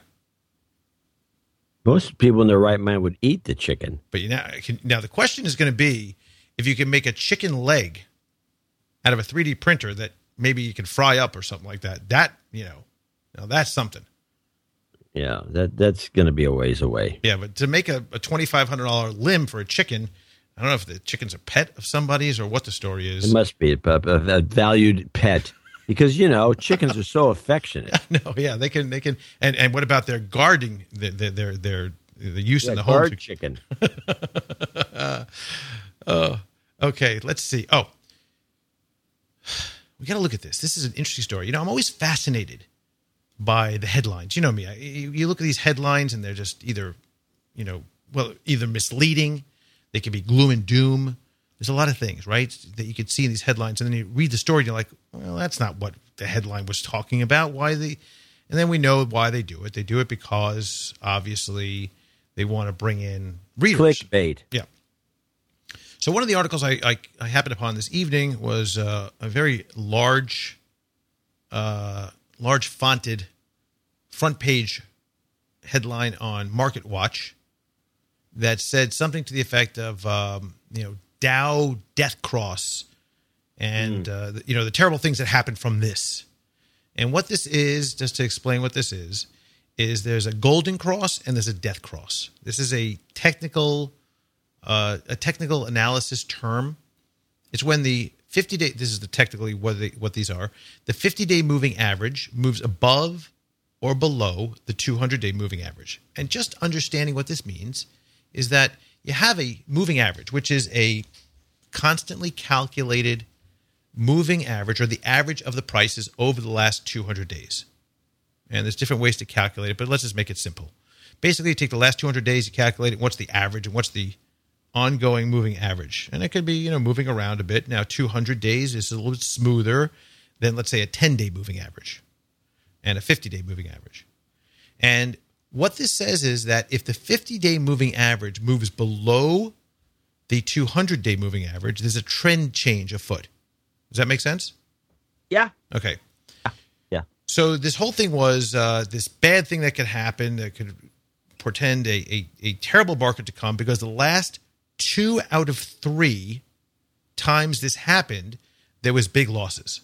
Most people in their right mind would eat the chicken. But you now, now the question is going to be if you can make a chicken leg out of a three D printer that maybe you can fry up or something like that. That, you know, now that's something. Yeah, that that's going to be a ways away. Yeah, but to make a, a twenty-five hundred dollars limb for a chicken, I don't know if the chicken's a pet of somebody's or what the story is. It must be a, a, a valued pet because, you know, chickens are so affectionate. No, yeah, they can, they can. And, and what about their guarding, their, their, their, their the use yeah, in the home? Guard chicken. uh, uh, okay, let's see. Oh, we got to look at this. This is an interesting story. You know, I'm always fascinated by the headlines. You know me. I, you look at these headlines and they're just either, you know, well, either misleading. They can be gloom and doom. There's a lot of things, right, that you can see in these headlines. And then you read the story and you're like, well, that's not what the headline was talking about. Why they, and then we know why they do it. They do it because obviously they want to bring in readers. Clickbait. Yeah. So one of the articles I, I, I happened upon this evening was uh, a very large, uh, large fonted front page headline on MarketWatch that said something to the effect of, um, you know, Dow death cross and, mm. uh, the, you know, the terrible things that happened from this. And what this is, just to explain what this is, is there's a golden cross and there's a death cross. This is a technical, uh, a technical analysis term. It's when the fifty-day, this is the technically what, they, what these are, the fifty-day moving average moves above or below the two hundred day moving average. And just understanding what this means is that you have a moving average, which is a constantly calculated moving average, or the average of the prices over the last two hundred days. And there's different ways to calculate it, but let's just make it simple. Basically, you take the last two hundred days, you calculate it, what's the average, and what's the ongoing moving average. And it could be, you know, moving around a bit. Now, two hundred days is a little bit smoother than, let's say, a ten-day moving average and a fifty-day moving average. And what this says is that if the fifty-day moving average moves below the two hundred day moving average, there's a trend change afoot. Does that make sense? Yeah. Okay. Yeah. So this whole thing was uh, this bad thing that could happen that could portend a, a, a terrible market to come, because the last two out of three times this happened, there was big losses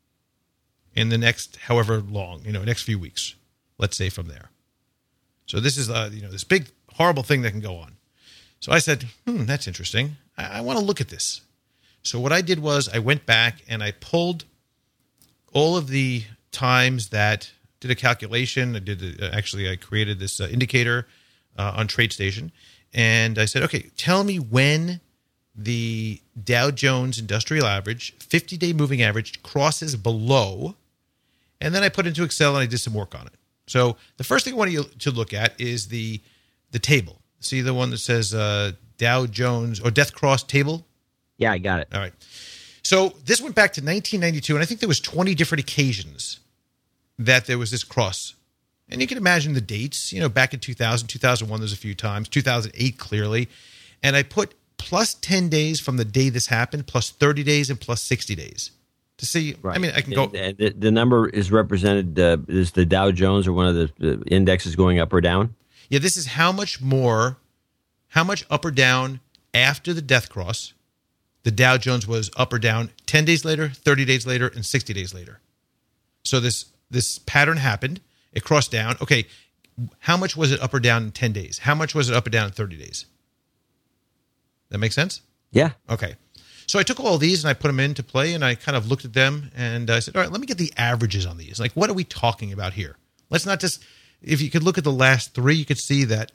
in the next however long, you know, next few weeks, let's say from there. So this is, uh, you know, this big horrible thing that can go on. So I said, hmm, that's interesting. I, I want to look at this. So what I did was I went back and I pulled all of the times that did a calculation. I did uh, actually I created this uh, indicator uh, on TradeStation, and I said, okay, tell me when the Dow Jones Industrial Average fifty-day moving average crosses below, and then I put it into Excel and I did some work on it. So the first thing I want you to look at is the the table. See the one that says uh, Dow Jones or Death Cross table? Yeah, I got it. All right. So this went back to nineteen ninety-two, and I think there was twenty different occasions that there was this cross. And you can imagine the dates. You know, back in two thousand, two thousand one, there's a few times. two thousand eight, clearly. And I put plus ten days from the day this happened, plus thirty days, and plus sixty days. To see, right. I mean, I can go. The, the, the number is represented, uh, is the Dow Jones or one of the, the indexes going up or down? Yeah, this is how much more, how much up or down after the death cross the Dow Jones was up or down ten days later, thirty days later, and sixty days later. So this this pattern happened. It crossed down. Okay, how much was it up or down in ten days? How much was it up or down in thirty days? That make sense? Yeah. Okay. So I took all these and I put them into play, and I kind of looked at them, and I said, all right, let me get the averages on these. Like, what are we talking about here? Let's not just, if you could look at the last three, you could see that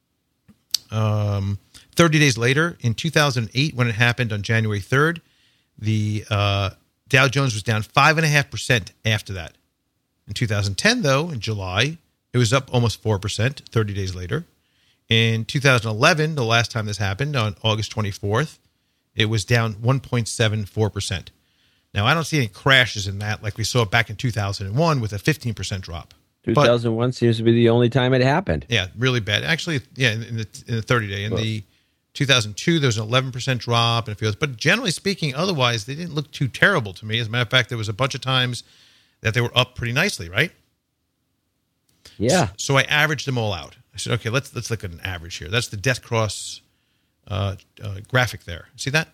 um, thirty days later, in two thousand eight, when it happened on January third, the uh, Dow Jones was down five point five percent after that. In two thousand ten, though, in July, it was up almost four percent thirty days later. In two thousand eleven, the last time this happened, on August twenty-fourth, it was down one point seven four percent. Now, I don't see any crashes in that like we saw back in two thousand one with a fifteen percent drop. two thousand one but, seems to be the only time it happened. Yeah, really bad. Actually, yeah, in the in the thirty-day. In well, the two thousand two, there was an eleven percent drop. And a few others. But generally speaking, otherwise, they didn't look too terrible to me. As a matter of fact, there was a bunch of times that they were up pretty nicely, right? Yeah. So, so I averaged them all out. I said, okay, let's let's look at an average here. That's the death cross uh, uh, graphic there. See that?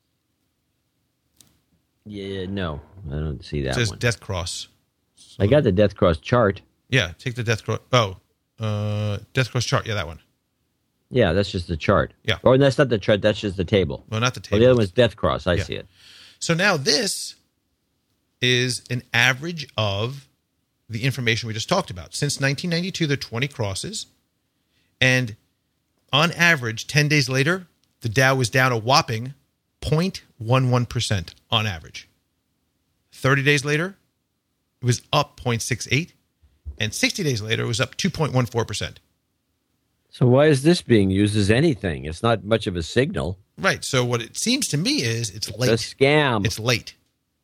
Yeah, no, I don't see that. It says one. death cross. So, I got the death cross chart. Yeah, take the death cross. Oh, uh, death cross chart. Yeah, that one. Yeah, that's just the chart. Yeah. Or that's not the chart. That's just the table. No, not the table. Oh, the other one's death cross. I yeah. see it. So now this is an average of the information we just talked about. Since nineteen ninety-two, there are twenty crosses. And on average, ten days later, the Dow was down a whopping zero point one one percent on average. thirty days later, it was up zero point six eight. And sixty days later, it was up two point one four percent. So why is this being used as anything? It's not much of a signal. Right. So what it seems to me is it's late. It's a scam. It's late.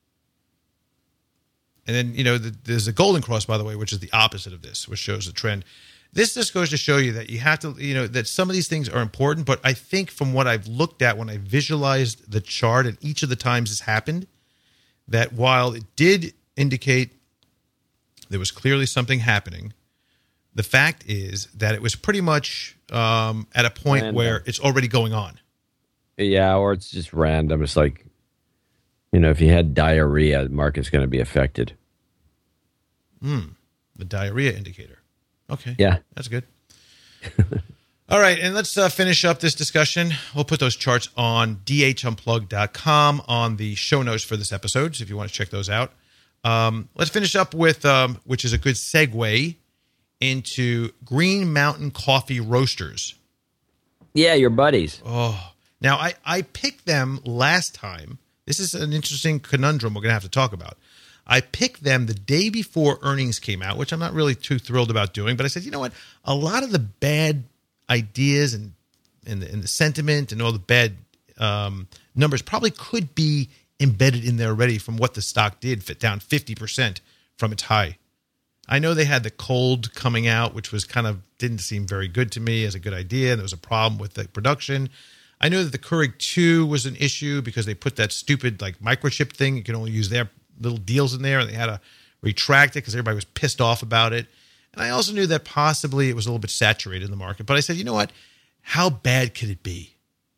And then, you know, the, there's a golden cross, by the way, which is the opposite of this, which shows the trend. This just goes to show you that you have to, you know, that some of these things are important. But I think from what I've looked at when I visualized the chart and each of the times this happened, that while it did indicate there was clearly something happening, the fact is that it was pretty much um, at a point random. where it's already going on. Yeah, or it's just random. It's like, you know, if you had diarrhea, the market's going to be affected. Hmm. The diarrhea indicator. Okay. Yeah. That's good. All right. And let's uh, finish up this discussion. We'll put those charts on d h unplugged dot com on the show notes for this episode, so if you want to check those out. Um, let's finish up with, um, which is a good segue into Green Mountain Coffee Roasters. Yeah, your buddies. Oh. Now, I, I picked them last time. This is an interesting conundrum we're going to have to talk about. I picked them the day before earnings came out, which I'm not really too thrilled about doing. But I said, you know what? A lot of the bad ideas and and the, and the sentiment and all the bad um, numbers probably could be embedded in there already from what the stock did, fit down fifty percent from its high. I know they had the cold coming out, which was kind of didn't seem very good to me as a good idea. And there was a problem with the production. I know that the Keurig two was an issue because they put that stupid like microchip thing. You can only use their little deals in there, and they had to retract it because everybody was pissed off about it. And I also knew that possibly it was a little bit saturated in the market. But I said, you know what? How bad could it be?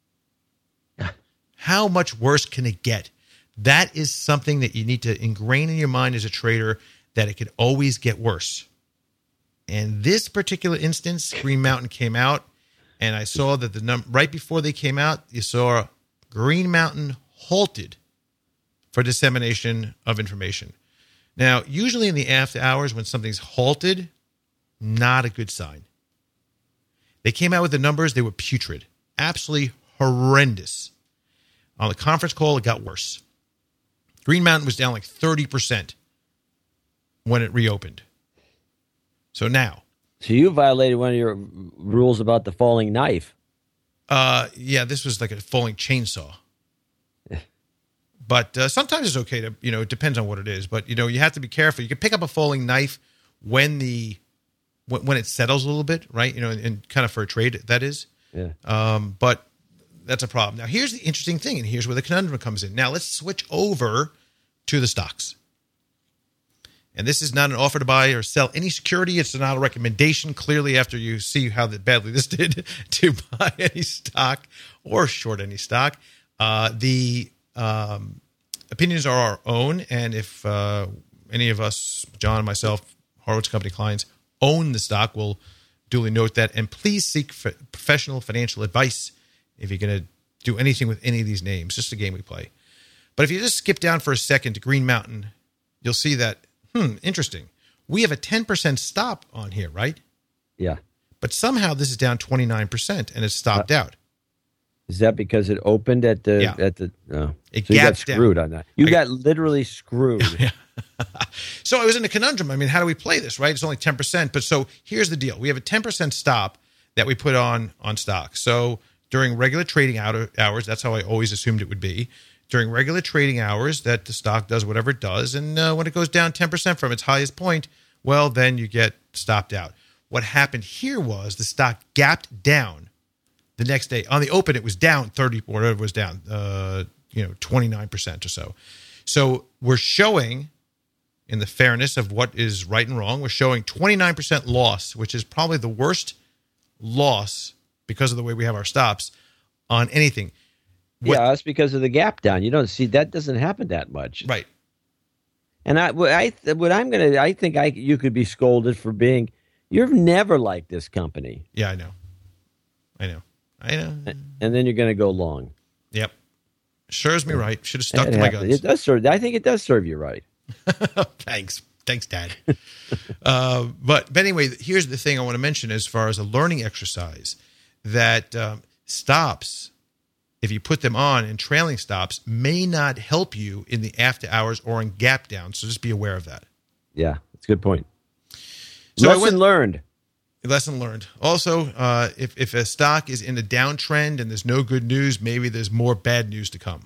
How much worse can it get? That is something that you need to ingrain in your mind as a trader, that it could always get worse. And this particular instance, Green Mountain came out, and I saw that the num- right before they came out, you saw Green Mountain halted for dissemination of information. Now, usually in the after hours when something's halted, not a good sign. They came out with the numbers, they were putrid, absolutely horrendous. On the conference call, it got worse. Green Mountain was down like thirty percent when it reopened. So now. So you violated one of your rules about the falling knife. Uh, yeah, this was like a falling chainsaw. But uh, sometimes it's okay to, you know, it depends on what it is. But, you know, you have to be careful. You can pick up a falling knife when the when, when it settles a little bit, right? You know, and, and kind of for a trade, that is. Yeah. Um, but that's a problem. Now, here's the interesting thing, and here's where the conundrum comes in. Now, let's switch over to the stocks. And this is not an offer to buy or sell any security. It's not a recommendation. Clearly, after you see how badly this did, to buy any stock or short any stock. Uh, the um, opinions are our own. And if uh, any of us, John, myself, Horowitz Company clients, own the stock, we'll duly note that. And please seek f- professional financial advice if you're going to do anything with any of these names. Just a game we play. But if you just skip down for a second to Green Mountain, you'll see that, hmm, interesting. We have a ten percent stop on here, right? Yeah. But somehow this is down twenty-nine percent and it's stopped uh, out. Is that because it opened at the, yeah. at the, oh. It so you got gapped screwed down. on that. You I, got literally screwed. Yeah. So I was in a conundrum. I mean, how do we play this, right? It's only ten percent. But so here's the deal. We have a ten percent stop that we put on, on stock. So during regular trading hours, that's how I always assumed it would be. During regular trading hours, that the stock does whatever it does. And uh, when it goes down ten percent from its highest point, well, then you get stopped out. What happened here was the stock gapped down the next day. On the open, it was down thirty, whatever it was down, uh, you know, twenty-nine percent or so. So we're showing, in the fairness of what is right and wrong, we're showing twenty-nine percent loss, which is probably the worst loss because of the way we have our stops on anything. What, yeah, that's because of the gap down. You don't see that doesn't happen that much, right? And I, what I, what I'm gonna, I think I, you could be scolded for being. You've never liked this company. Yeah, I know, I know, I know. And then you're going to go long. Yep, serves me right. Should have stuck it to my happens. guns. It does serve. I think it does serve you right. Thanks, thanks, Dad. uh, but but anyway, here's the thing I want to mention as far as a learning exercise that um, stops. If you put them on and trailing stops may not help you in the after hours or in gap down. So just be aware of that. Yeah, that's a good point. So lesson went, learned. Lesson learned. Also, uh, if, if a stock is in a downtrend and there's no good news, maybe there's more bad news to come.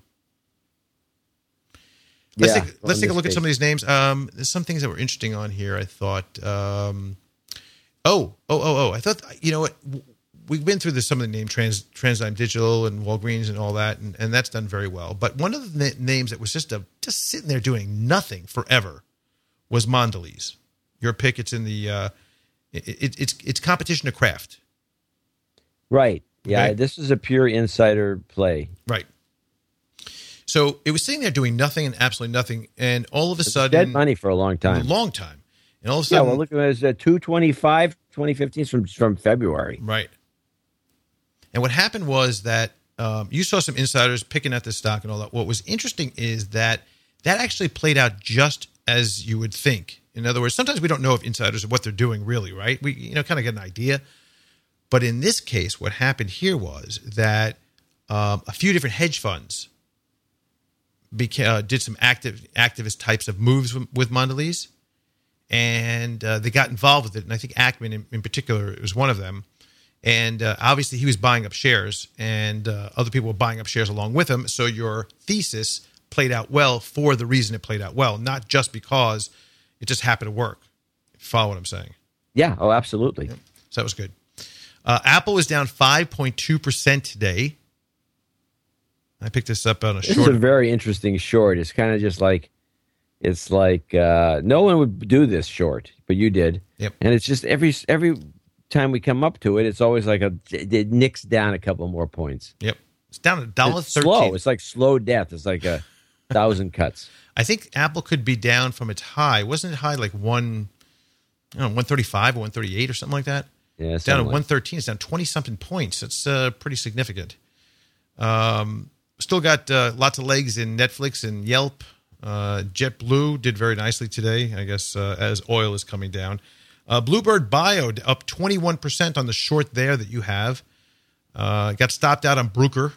Let's yeah, take, let's take a look case. at some of these names. Um, there's some things that were interesting on here, I thought. Um, oh, oh, oh, oh. I thought, you know what? We've been through this, some of the name trans, TransDigm Digital and Walgreens and all that, and, and that's done very well. But one of the na- names that was just a, just sitting there doing nothing forever was Mondelez. Your pick. It's in the uh, it, it, it's it's competition to Kraft. Right. Yeah. Okay? This is a pure insider play. Right. So it was sitting there doing nothing and absolutely nothing, and all of a It's sudden, dead money for a long time. A long time, and all of a Yeah. sudden, Well, look at it. It's at two twenty-five, twenty fifteen from from February. Right. And what happened was that um, you saw some insiders picking at this stock and all that. What was interesting is that that actually played out just as you would think. In other words, sometimes we don't know if insiders are what they're doing really, right? We, you know, kind of get an idea. But in this case, what happened here was that um, a few different hedge funds beca- uh, did some active activist types of moves with, with Mondelez, and uh, they got involved with it. And I think Ackman in, in particular was one of them. And uh, obviously, he was buying up shares, and uh, other people were buying up shares along with him. So your thesis played out well for the reason it played out well, not just because it just happened to work. Follow what I'm saying? Yeah. Oh, absolutely. Yeah. So that was good. Uh, Apple was down five point two percent today. I picked this up on a This short. is a very interesting short. It's kind of just like, It's like uh, no one would do this short, but you did. Yep. And it's just every every time we come up to it, it's always like a it nicks down a couple more points. Yep. It's down to dollar It's thirteen. slow. It's like slow death. It's like a thousand cuts. I think Apple could be down from its high. Wasn't it high like one, I don't know, one thirty-five or one thirty-eight or something like that? Yeah, It's down to like, one thirteen. It's down twenty something points. It's uh, pretty significant. Um, still got uh, lots of legs in Netflix and Yelp. Uh, JetBlue did very nicely today, I guess, uh, as oil is coming down. Uh, Bluebird Bio up twenty-one percent on the short there that you have. Uh, got stopped out on Bruker.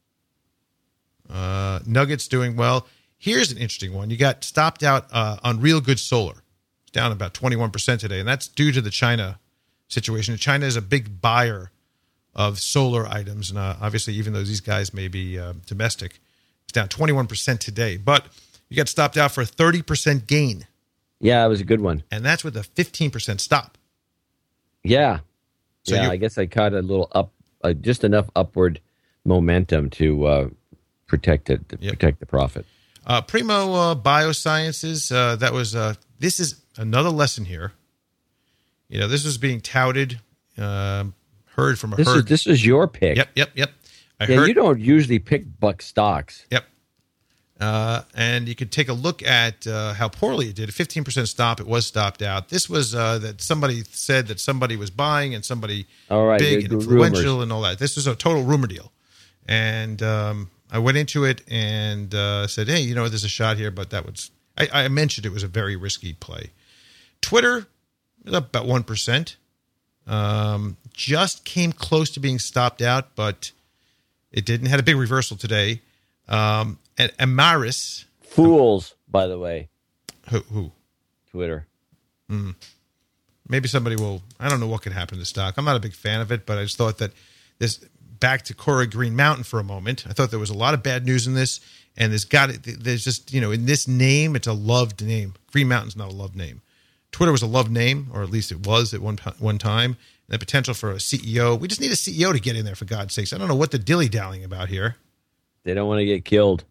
Uh, Nuggets doing well. Here's an interesting one. You got stopped out uh, on Real Good Solar. It's down about twenty-one percent today, and that's due to the China situation. China is a big buyer of solar items, and uh, obviously, even though these guys may be uh, domestic, it's down twenty-one percent today. But you got stopped out for a thirty percent gain, yeah, it was a good one. and that's with a fifteen percent stop. Yeah, So yeah. you- I guess I caught a little up, uh, just enough upward momentum to uh, protect it, to Yep. protect the profit. Uh, Primo uh, Biosciences, uh, that was, uh, this is another lesson here. You know, this was being touted, um heard from a This herd. is this is your pick. Yep, yep, yep. I Yeah, heard. you don't usually pick buck stocks. Yep. Uh, and you could take a look at uh, how poorly it did. A fifteen percent stop. It was stopped out. This was uh, that somebody said that somebody was buying and somebody All right, big the- and the influential rumors. and all that. This was a total rumor deal. And um, I went into it and uh, said, hey, you know, there's a shot here, but that was, I, I mentioned it was a very risky play. Twitter is up about one percent. Um, just came close to being stopped out, but it didn't. Had a big reversal today. Um, and Amaris, Fools, by the way, who, who? Twitter. Maybe somebody will. I don't know what could happen to the stock. I'm not a big fan of it, but I just thought that this. Back to Cora Green Mountain for a moment. I thought there was a lot of bad news in this, and there's got it. There's just, you know, in this name, it's a loved name. Green Mountain's not a loved name. Twitter was a loved name, or at least it was at one one time. And the potential for a C E O. We just need a C E O to get in there, for God's sakes. I don't know what they're dilly dallying about here. They don't want to get killed.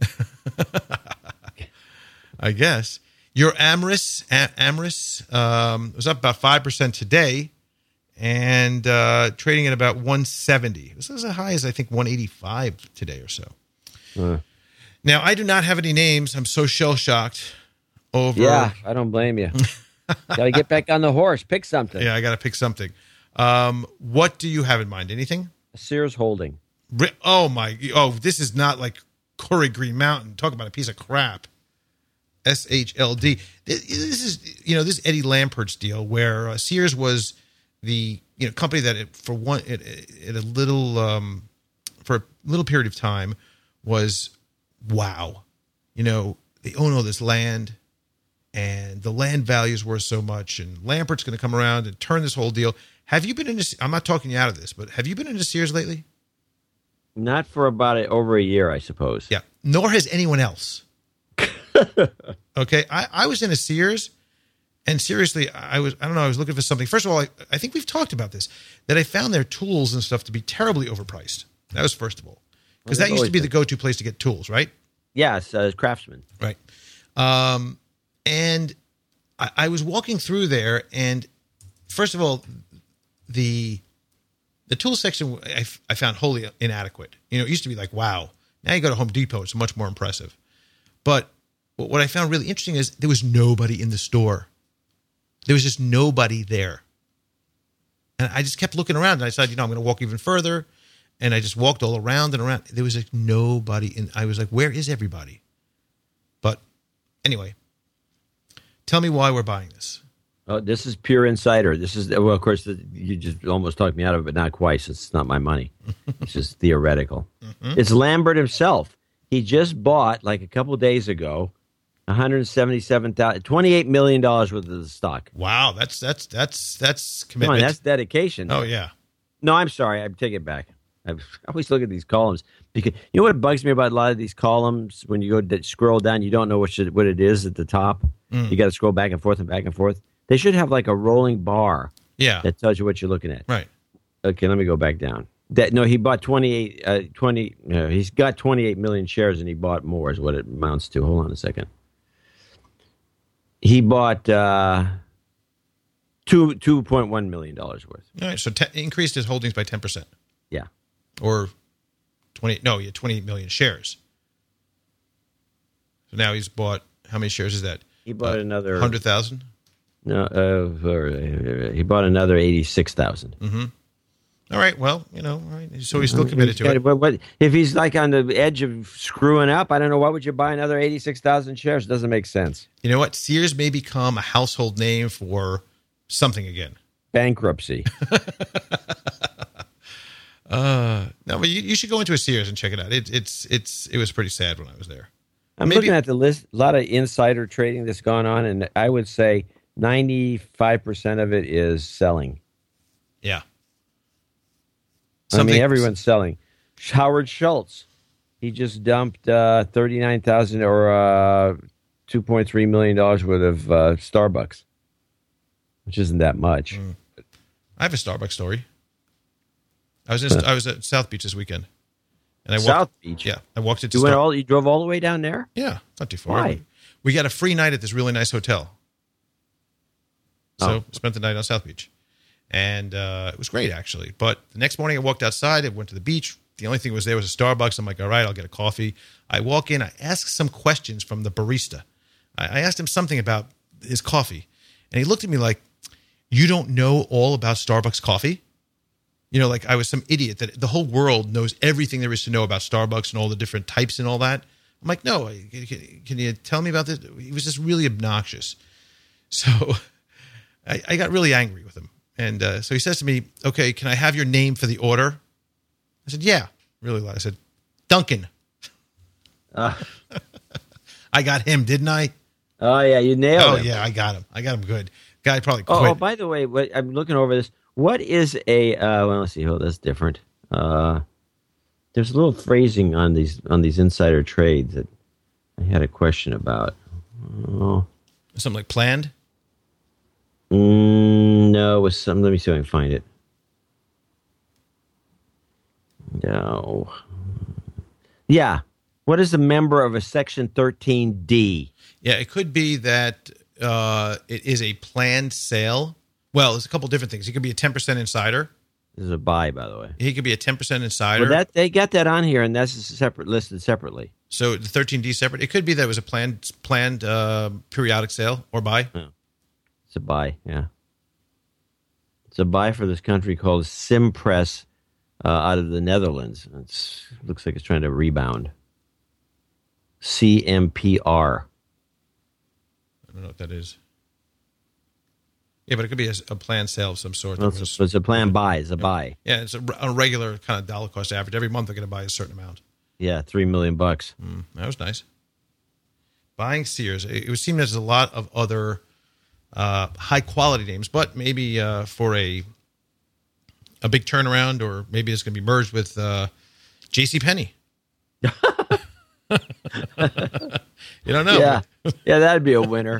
I guess your Amris A- Amris um, was up about five percent today, and uh, trading at about one seventy. This is as high as I think one eighty-five today or so. Uh, Now I do not have any names. I'm so shell shocked over. yeah, I don't blame you. Got to get back on the horse. Pick something. Yeah, I got to pick something. Um, what do you have in mind? Anything? Sears Holding. Ri- Oh my! Oh, this is not like Corey Green Mountain. Talk about a piece of crap. S H L D. This is, you know, this is Eddie Lampert's deal where uh, Sears was the, you know, company that it, for one it, it, a little um, for a little period of time was wow. You know, they own all this land, and the land values worth so much, and Lampert's going to come around and turn this whole deal. Have you been into? I'm not talking you out of this, but have you been into Sears lately? Not for about a, over a year, I suppose. Yeah. Nor has anyone else. Okay. I, I was in a Sears, and seriously, I was, I don't know, I was looking for something. First of all, I, I think we've talked about this, that I found their tools and stuff to be terribly overpriced. That was first of all. Because Well, that used to be always the go-to place to get tools, right? Yes, uh, Craftsman. Right. Um, and I, I was walking through there, and first of all, the the tool section I, f- I found wholly inadequate. You know, it used to be like, wow. Now you go to Home Depot, it's much more impressive. But what what I found really interesting is there was nobody in the store. There was just nobody there. And I just kept looking around, and I decided, you know, I'm going to walk even further. And I just walked all around and around. There was like nobody. And I was like, where is everybody? But anyway, tell me why we're buying this. Oh, this is pure insider. This is, well, of course, the, you just almost talked me out of it, but not quite. So it's not my money. It's just theoretical. Mm-hmm. It's Lambert himself. He just bought, like a couple of days ago, one hundred seventy-seven thousand dollars, twenty-eight million dollars worth of the stock. Wow, that's that's that's that's Come commitment. on, that's dedication. Oh yeah. No, I'm sorry. I take it back. I always look at these columns because you know what bugs me about a lot of these columns when you go to scroll down, you don't know what should, what it is at the top. Mm. You got to scroll back and forth and back and forth. They should have like a rolling bar. Yeah. That tells you what you're looking at. Right. Okay, let me go back down. That no, he bought twenty-eight, uh, twenty. No, he's got twenty-eight million shares, and he bought more. Is what it amounts to. Hold on a second. He bought uh, two two point one million dollars worth. All right, so te- increased his holdings by ten percent. Yeah, or twenty. No, yeah, twenty-eight million shares. So now he's bought. How many shares is that? He bought uh, another hundred thousand. No, uh, he bought another eighty-six thousand. Mm-hmm. All right. Well, you know, all right. So he's still committed to it. But what, if he's like on the edge of screwing up, I don't know. Why would you buy another eighty-six thousand shares? It doesn't make sense. You know what? Sears may become a household name for something again. Bankruptcy. uh, no, but you, you should go into a Sears and check it out. It, it's it's it was pretty sad when I was there. I'm Maybe, looking at the list. A lot of insider trading that's gone on, and I would say ninety-five percent of it is selling. Yeah. Something, I mean, everyone's selling. Howard Schultz, he just dumped uh, thirty-nine thousand or uh, two point three million dollars worth of uh, Starbucks, which isn't that much. Mm. I have a Starbucks story. I was in, I was at South Beach this weekend, and I walked, South Beach. Yeah, I walked into. You went Star- all. You drove all the way down there. Yeah, not too far. Why? We got a free night at this really nice hotel, so oh. spent the night on South Beach. And uh, it was great, actually. But the next morning I walked outside. I went to the beach. The only thing was there was a Starbucks. I'm like, all right, I'll get a coffee. I walk in. I ask some questions from the barista. I, I asked him something about his coffee. And he looked at me like, you don't know all about Starbucks coffee? You know, like I was some idiot that the whole world knows everything there is to know about Starbucks and all the different types and all that. I'm like, no, can, can you tell me about this? He was just really obnoxious. So I, I got really angry with him. And uh, so he says to me, okay, can I have your name for the order? I said, yeah. Really loud. I said, Duncan. Uh. I got him, didn't I? Oh, yeah, you nailed oh, him. Oh, yeah, I got him. I got him good. Guy probably quit. Oh, oh by the way, what, I'm looking over this. What is a, uh, well, let's see. Oh, that's different. Uh, there's a little phrasing on these on these insider trades that I had a question about. Oh. Something like planned? Mm, no, it was some. Let me see if I can find it. No. Yeah. What is a member of a Section thirteen D? Yeah, it could be that uh, it is a planned sale. Well, there's a couple different things. He could be a ten percent insider. This is a buy, by the way. He could be a ten percent insider. Well, that they got that on here, and that's separate listed separately. So the thirteen D separate. It could be that it was a planned planned uh, periodic sale or buy. Yeah. It's a buy, yeah. It's a buy for this country called Simpress uh, out of the Netherlands. It looks like it's trying to rebound. C M P R. I don't know what that is. Yeah, but it could be a, a planned sale of some sort. Well, it's, was, a, it's a planned buy. It's a yeah. buy. Yeah, it's a, a regular kind of dollar cost average. Every month they're going to buy a certain amount. Yeah, three million bucks. Mm, that was nice. Buying Sears. It, it would seem there's a lot of other uh, high quality names, but maybe uh, for a a big turnaround, or maybe it's going to be merged with uh, JCPenney. You don't know. Yeah, yeah, that'd be a winner.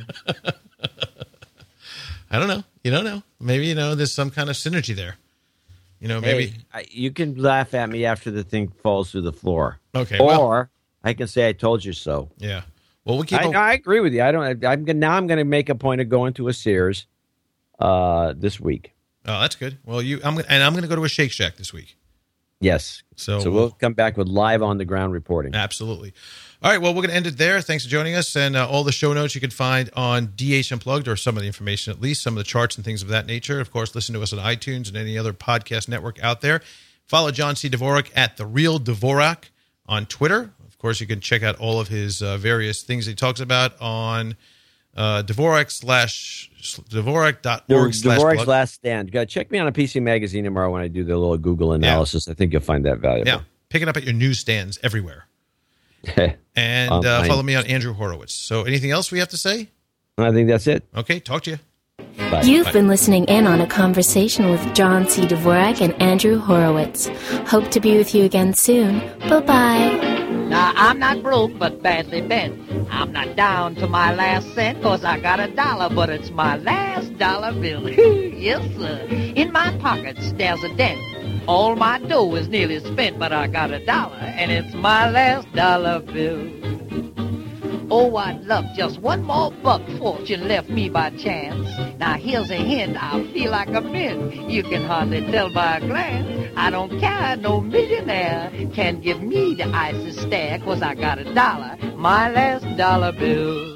I don't know. You don't know. Maybe, you know, there's some kind of synergy there. You know, maybe. Hey, I, you can laugh at me after the thing falls through the floor. Okay. Or well, I can say I told you so. Yeah. Well, we keep. I, a- I agree with you. I don't. I'm gonna, now. I'm going to make a point of going to a Sears uh, this week. Oh, that's good. Well, you. I'm and I'm going to go to a Shake Shack this week. Yes. So, so we'll come back with live on the ground reporting. Absolutely. All right. Well, we're going to end it there. Thanks for joining us. And uh, all the show notes you can find on D H Unplugged, or some of the information, at least some of the charts and things of that nature. Of course, listen to us on iTunes and any other podcast network out there. Follow John C. Dvorak at The Real Dvorak on Twitter. Of course, you can check out all of his uh, various things he talks about on uh, Dvorak slash Dvorak dot org slash Dvorak's blog. Last Stand. Go check me on a P C Magazine tomorrow when I do the little Google analysis. Yeah. I think you'll find that valuable. Yeah. Pick it up at your newsstands everywhere. And um, uh, follow me on Andrew Horowitz. So anything else we have to say? I think that's it. Okay. Talk to you. Bye. You've Bye. been listening in on a conversation with John C. Dvorak and Andrew Horowitz. Hope to be with you again soon. Bye-bye. Now, I'm not broke, but badly bent. I'm not down to my last cent, cause I got a dollar, but it's my last dollar bill. Yes, sir. In my pockets, there's a dent. All my dough is nearly spent, but I got a dollar, and it's my last dollar bill. Oh, I'd love just one more buck fortune left me by chance. Now here's a hint, I feel like a mint. You can hardly tell by a glance. I don't care, no millionaire can give me the icy stare, 'cause I got a dollar, my last dollar bill.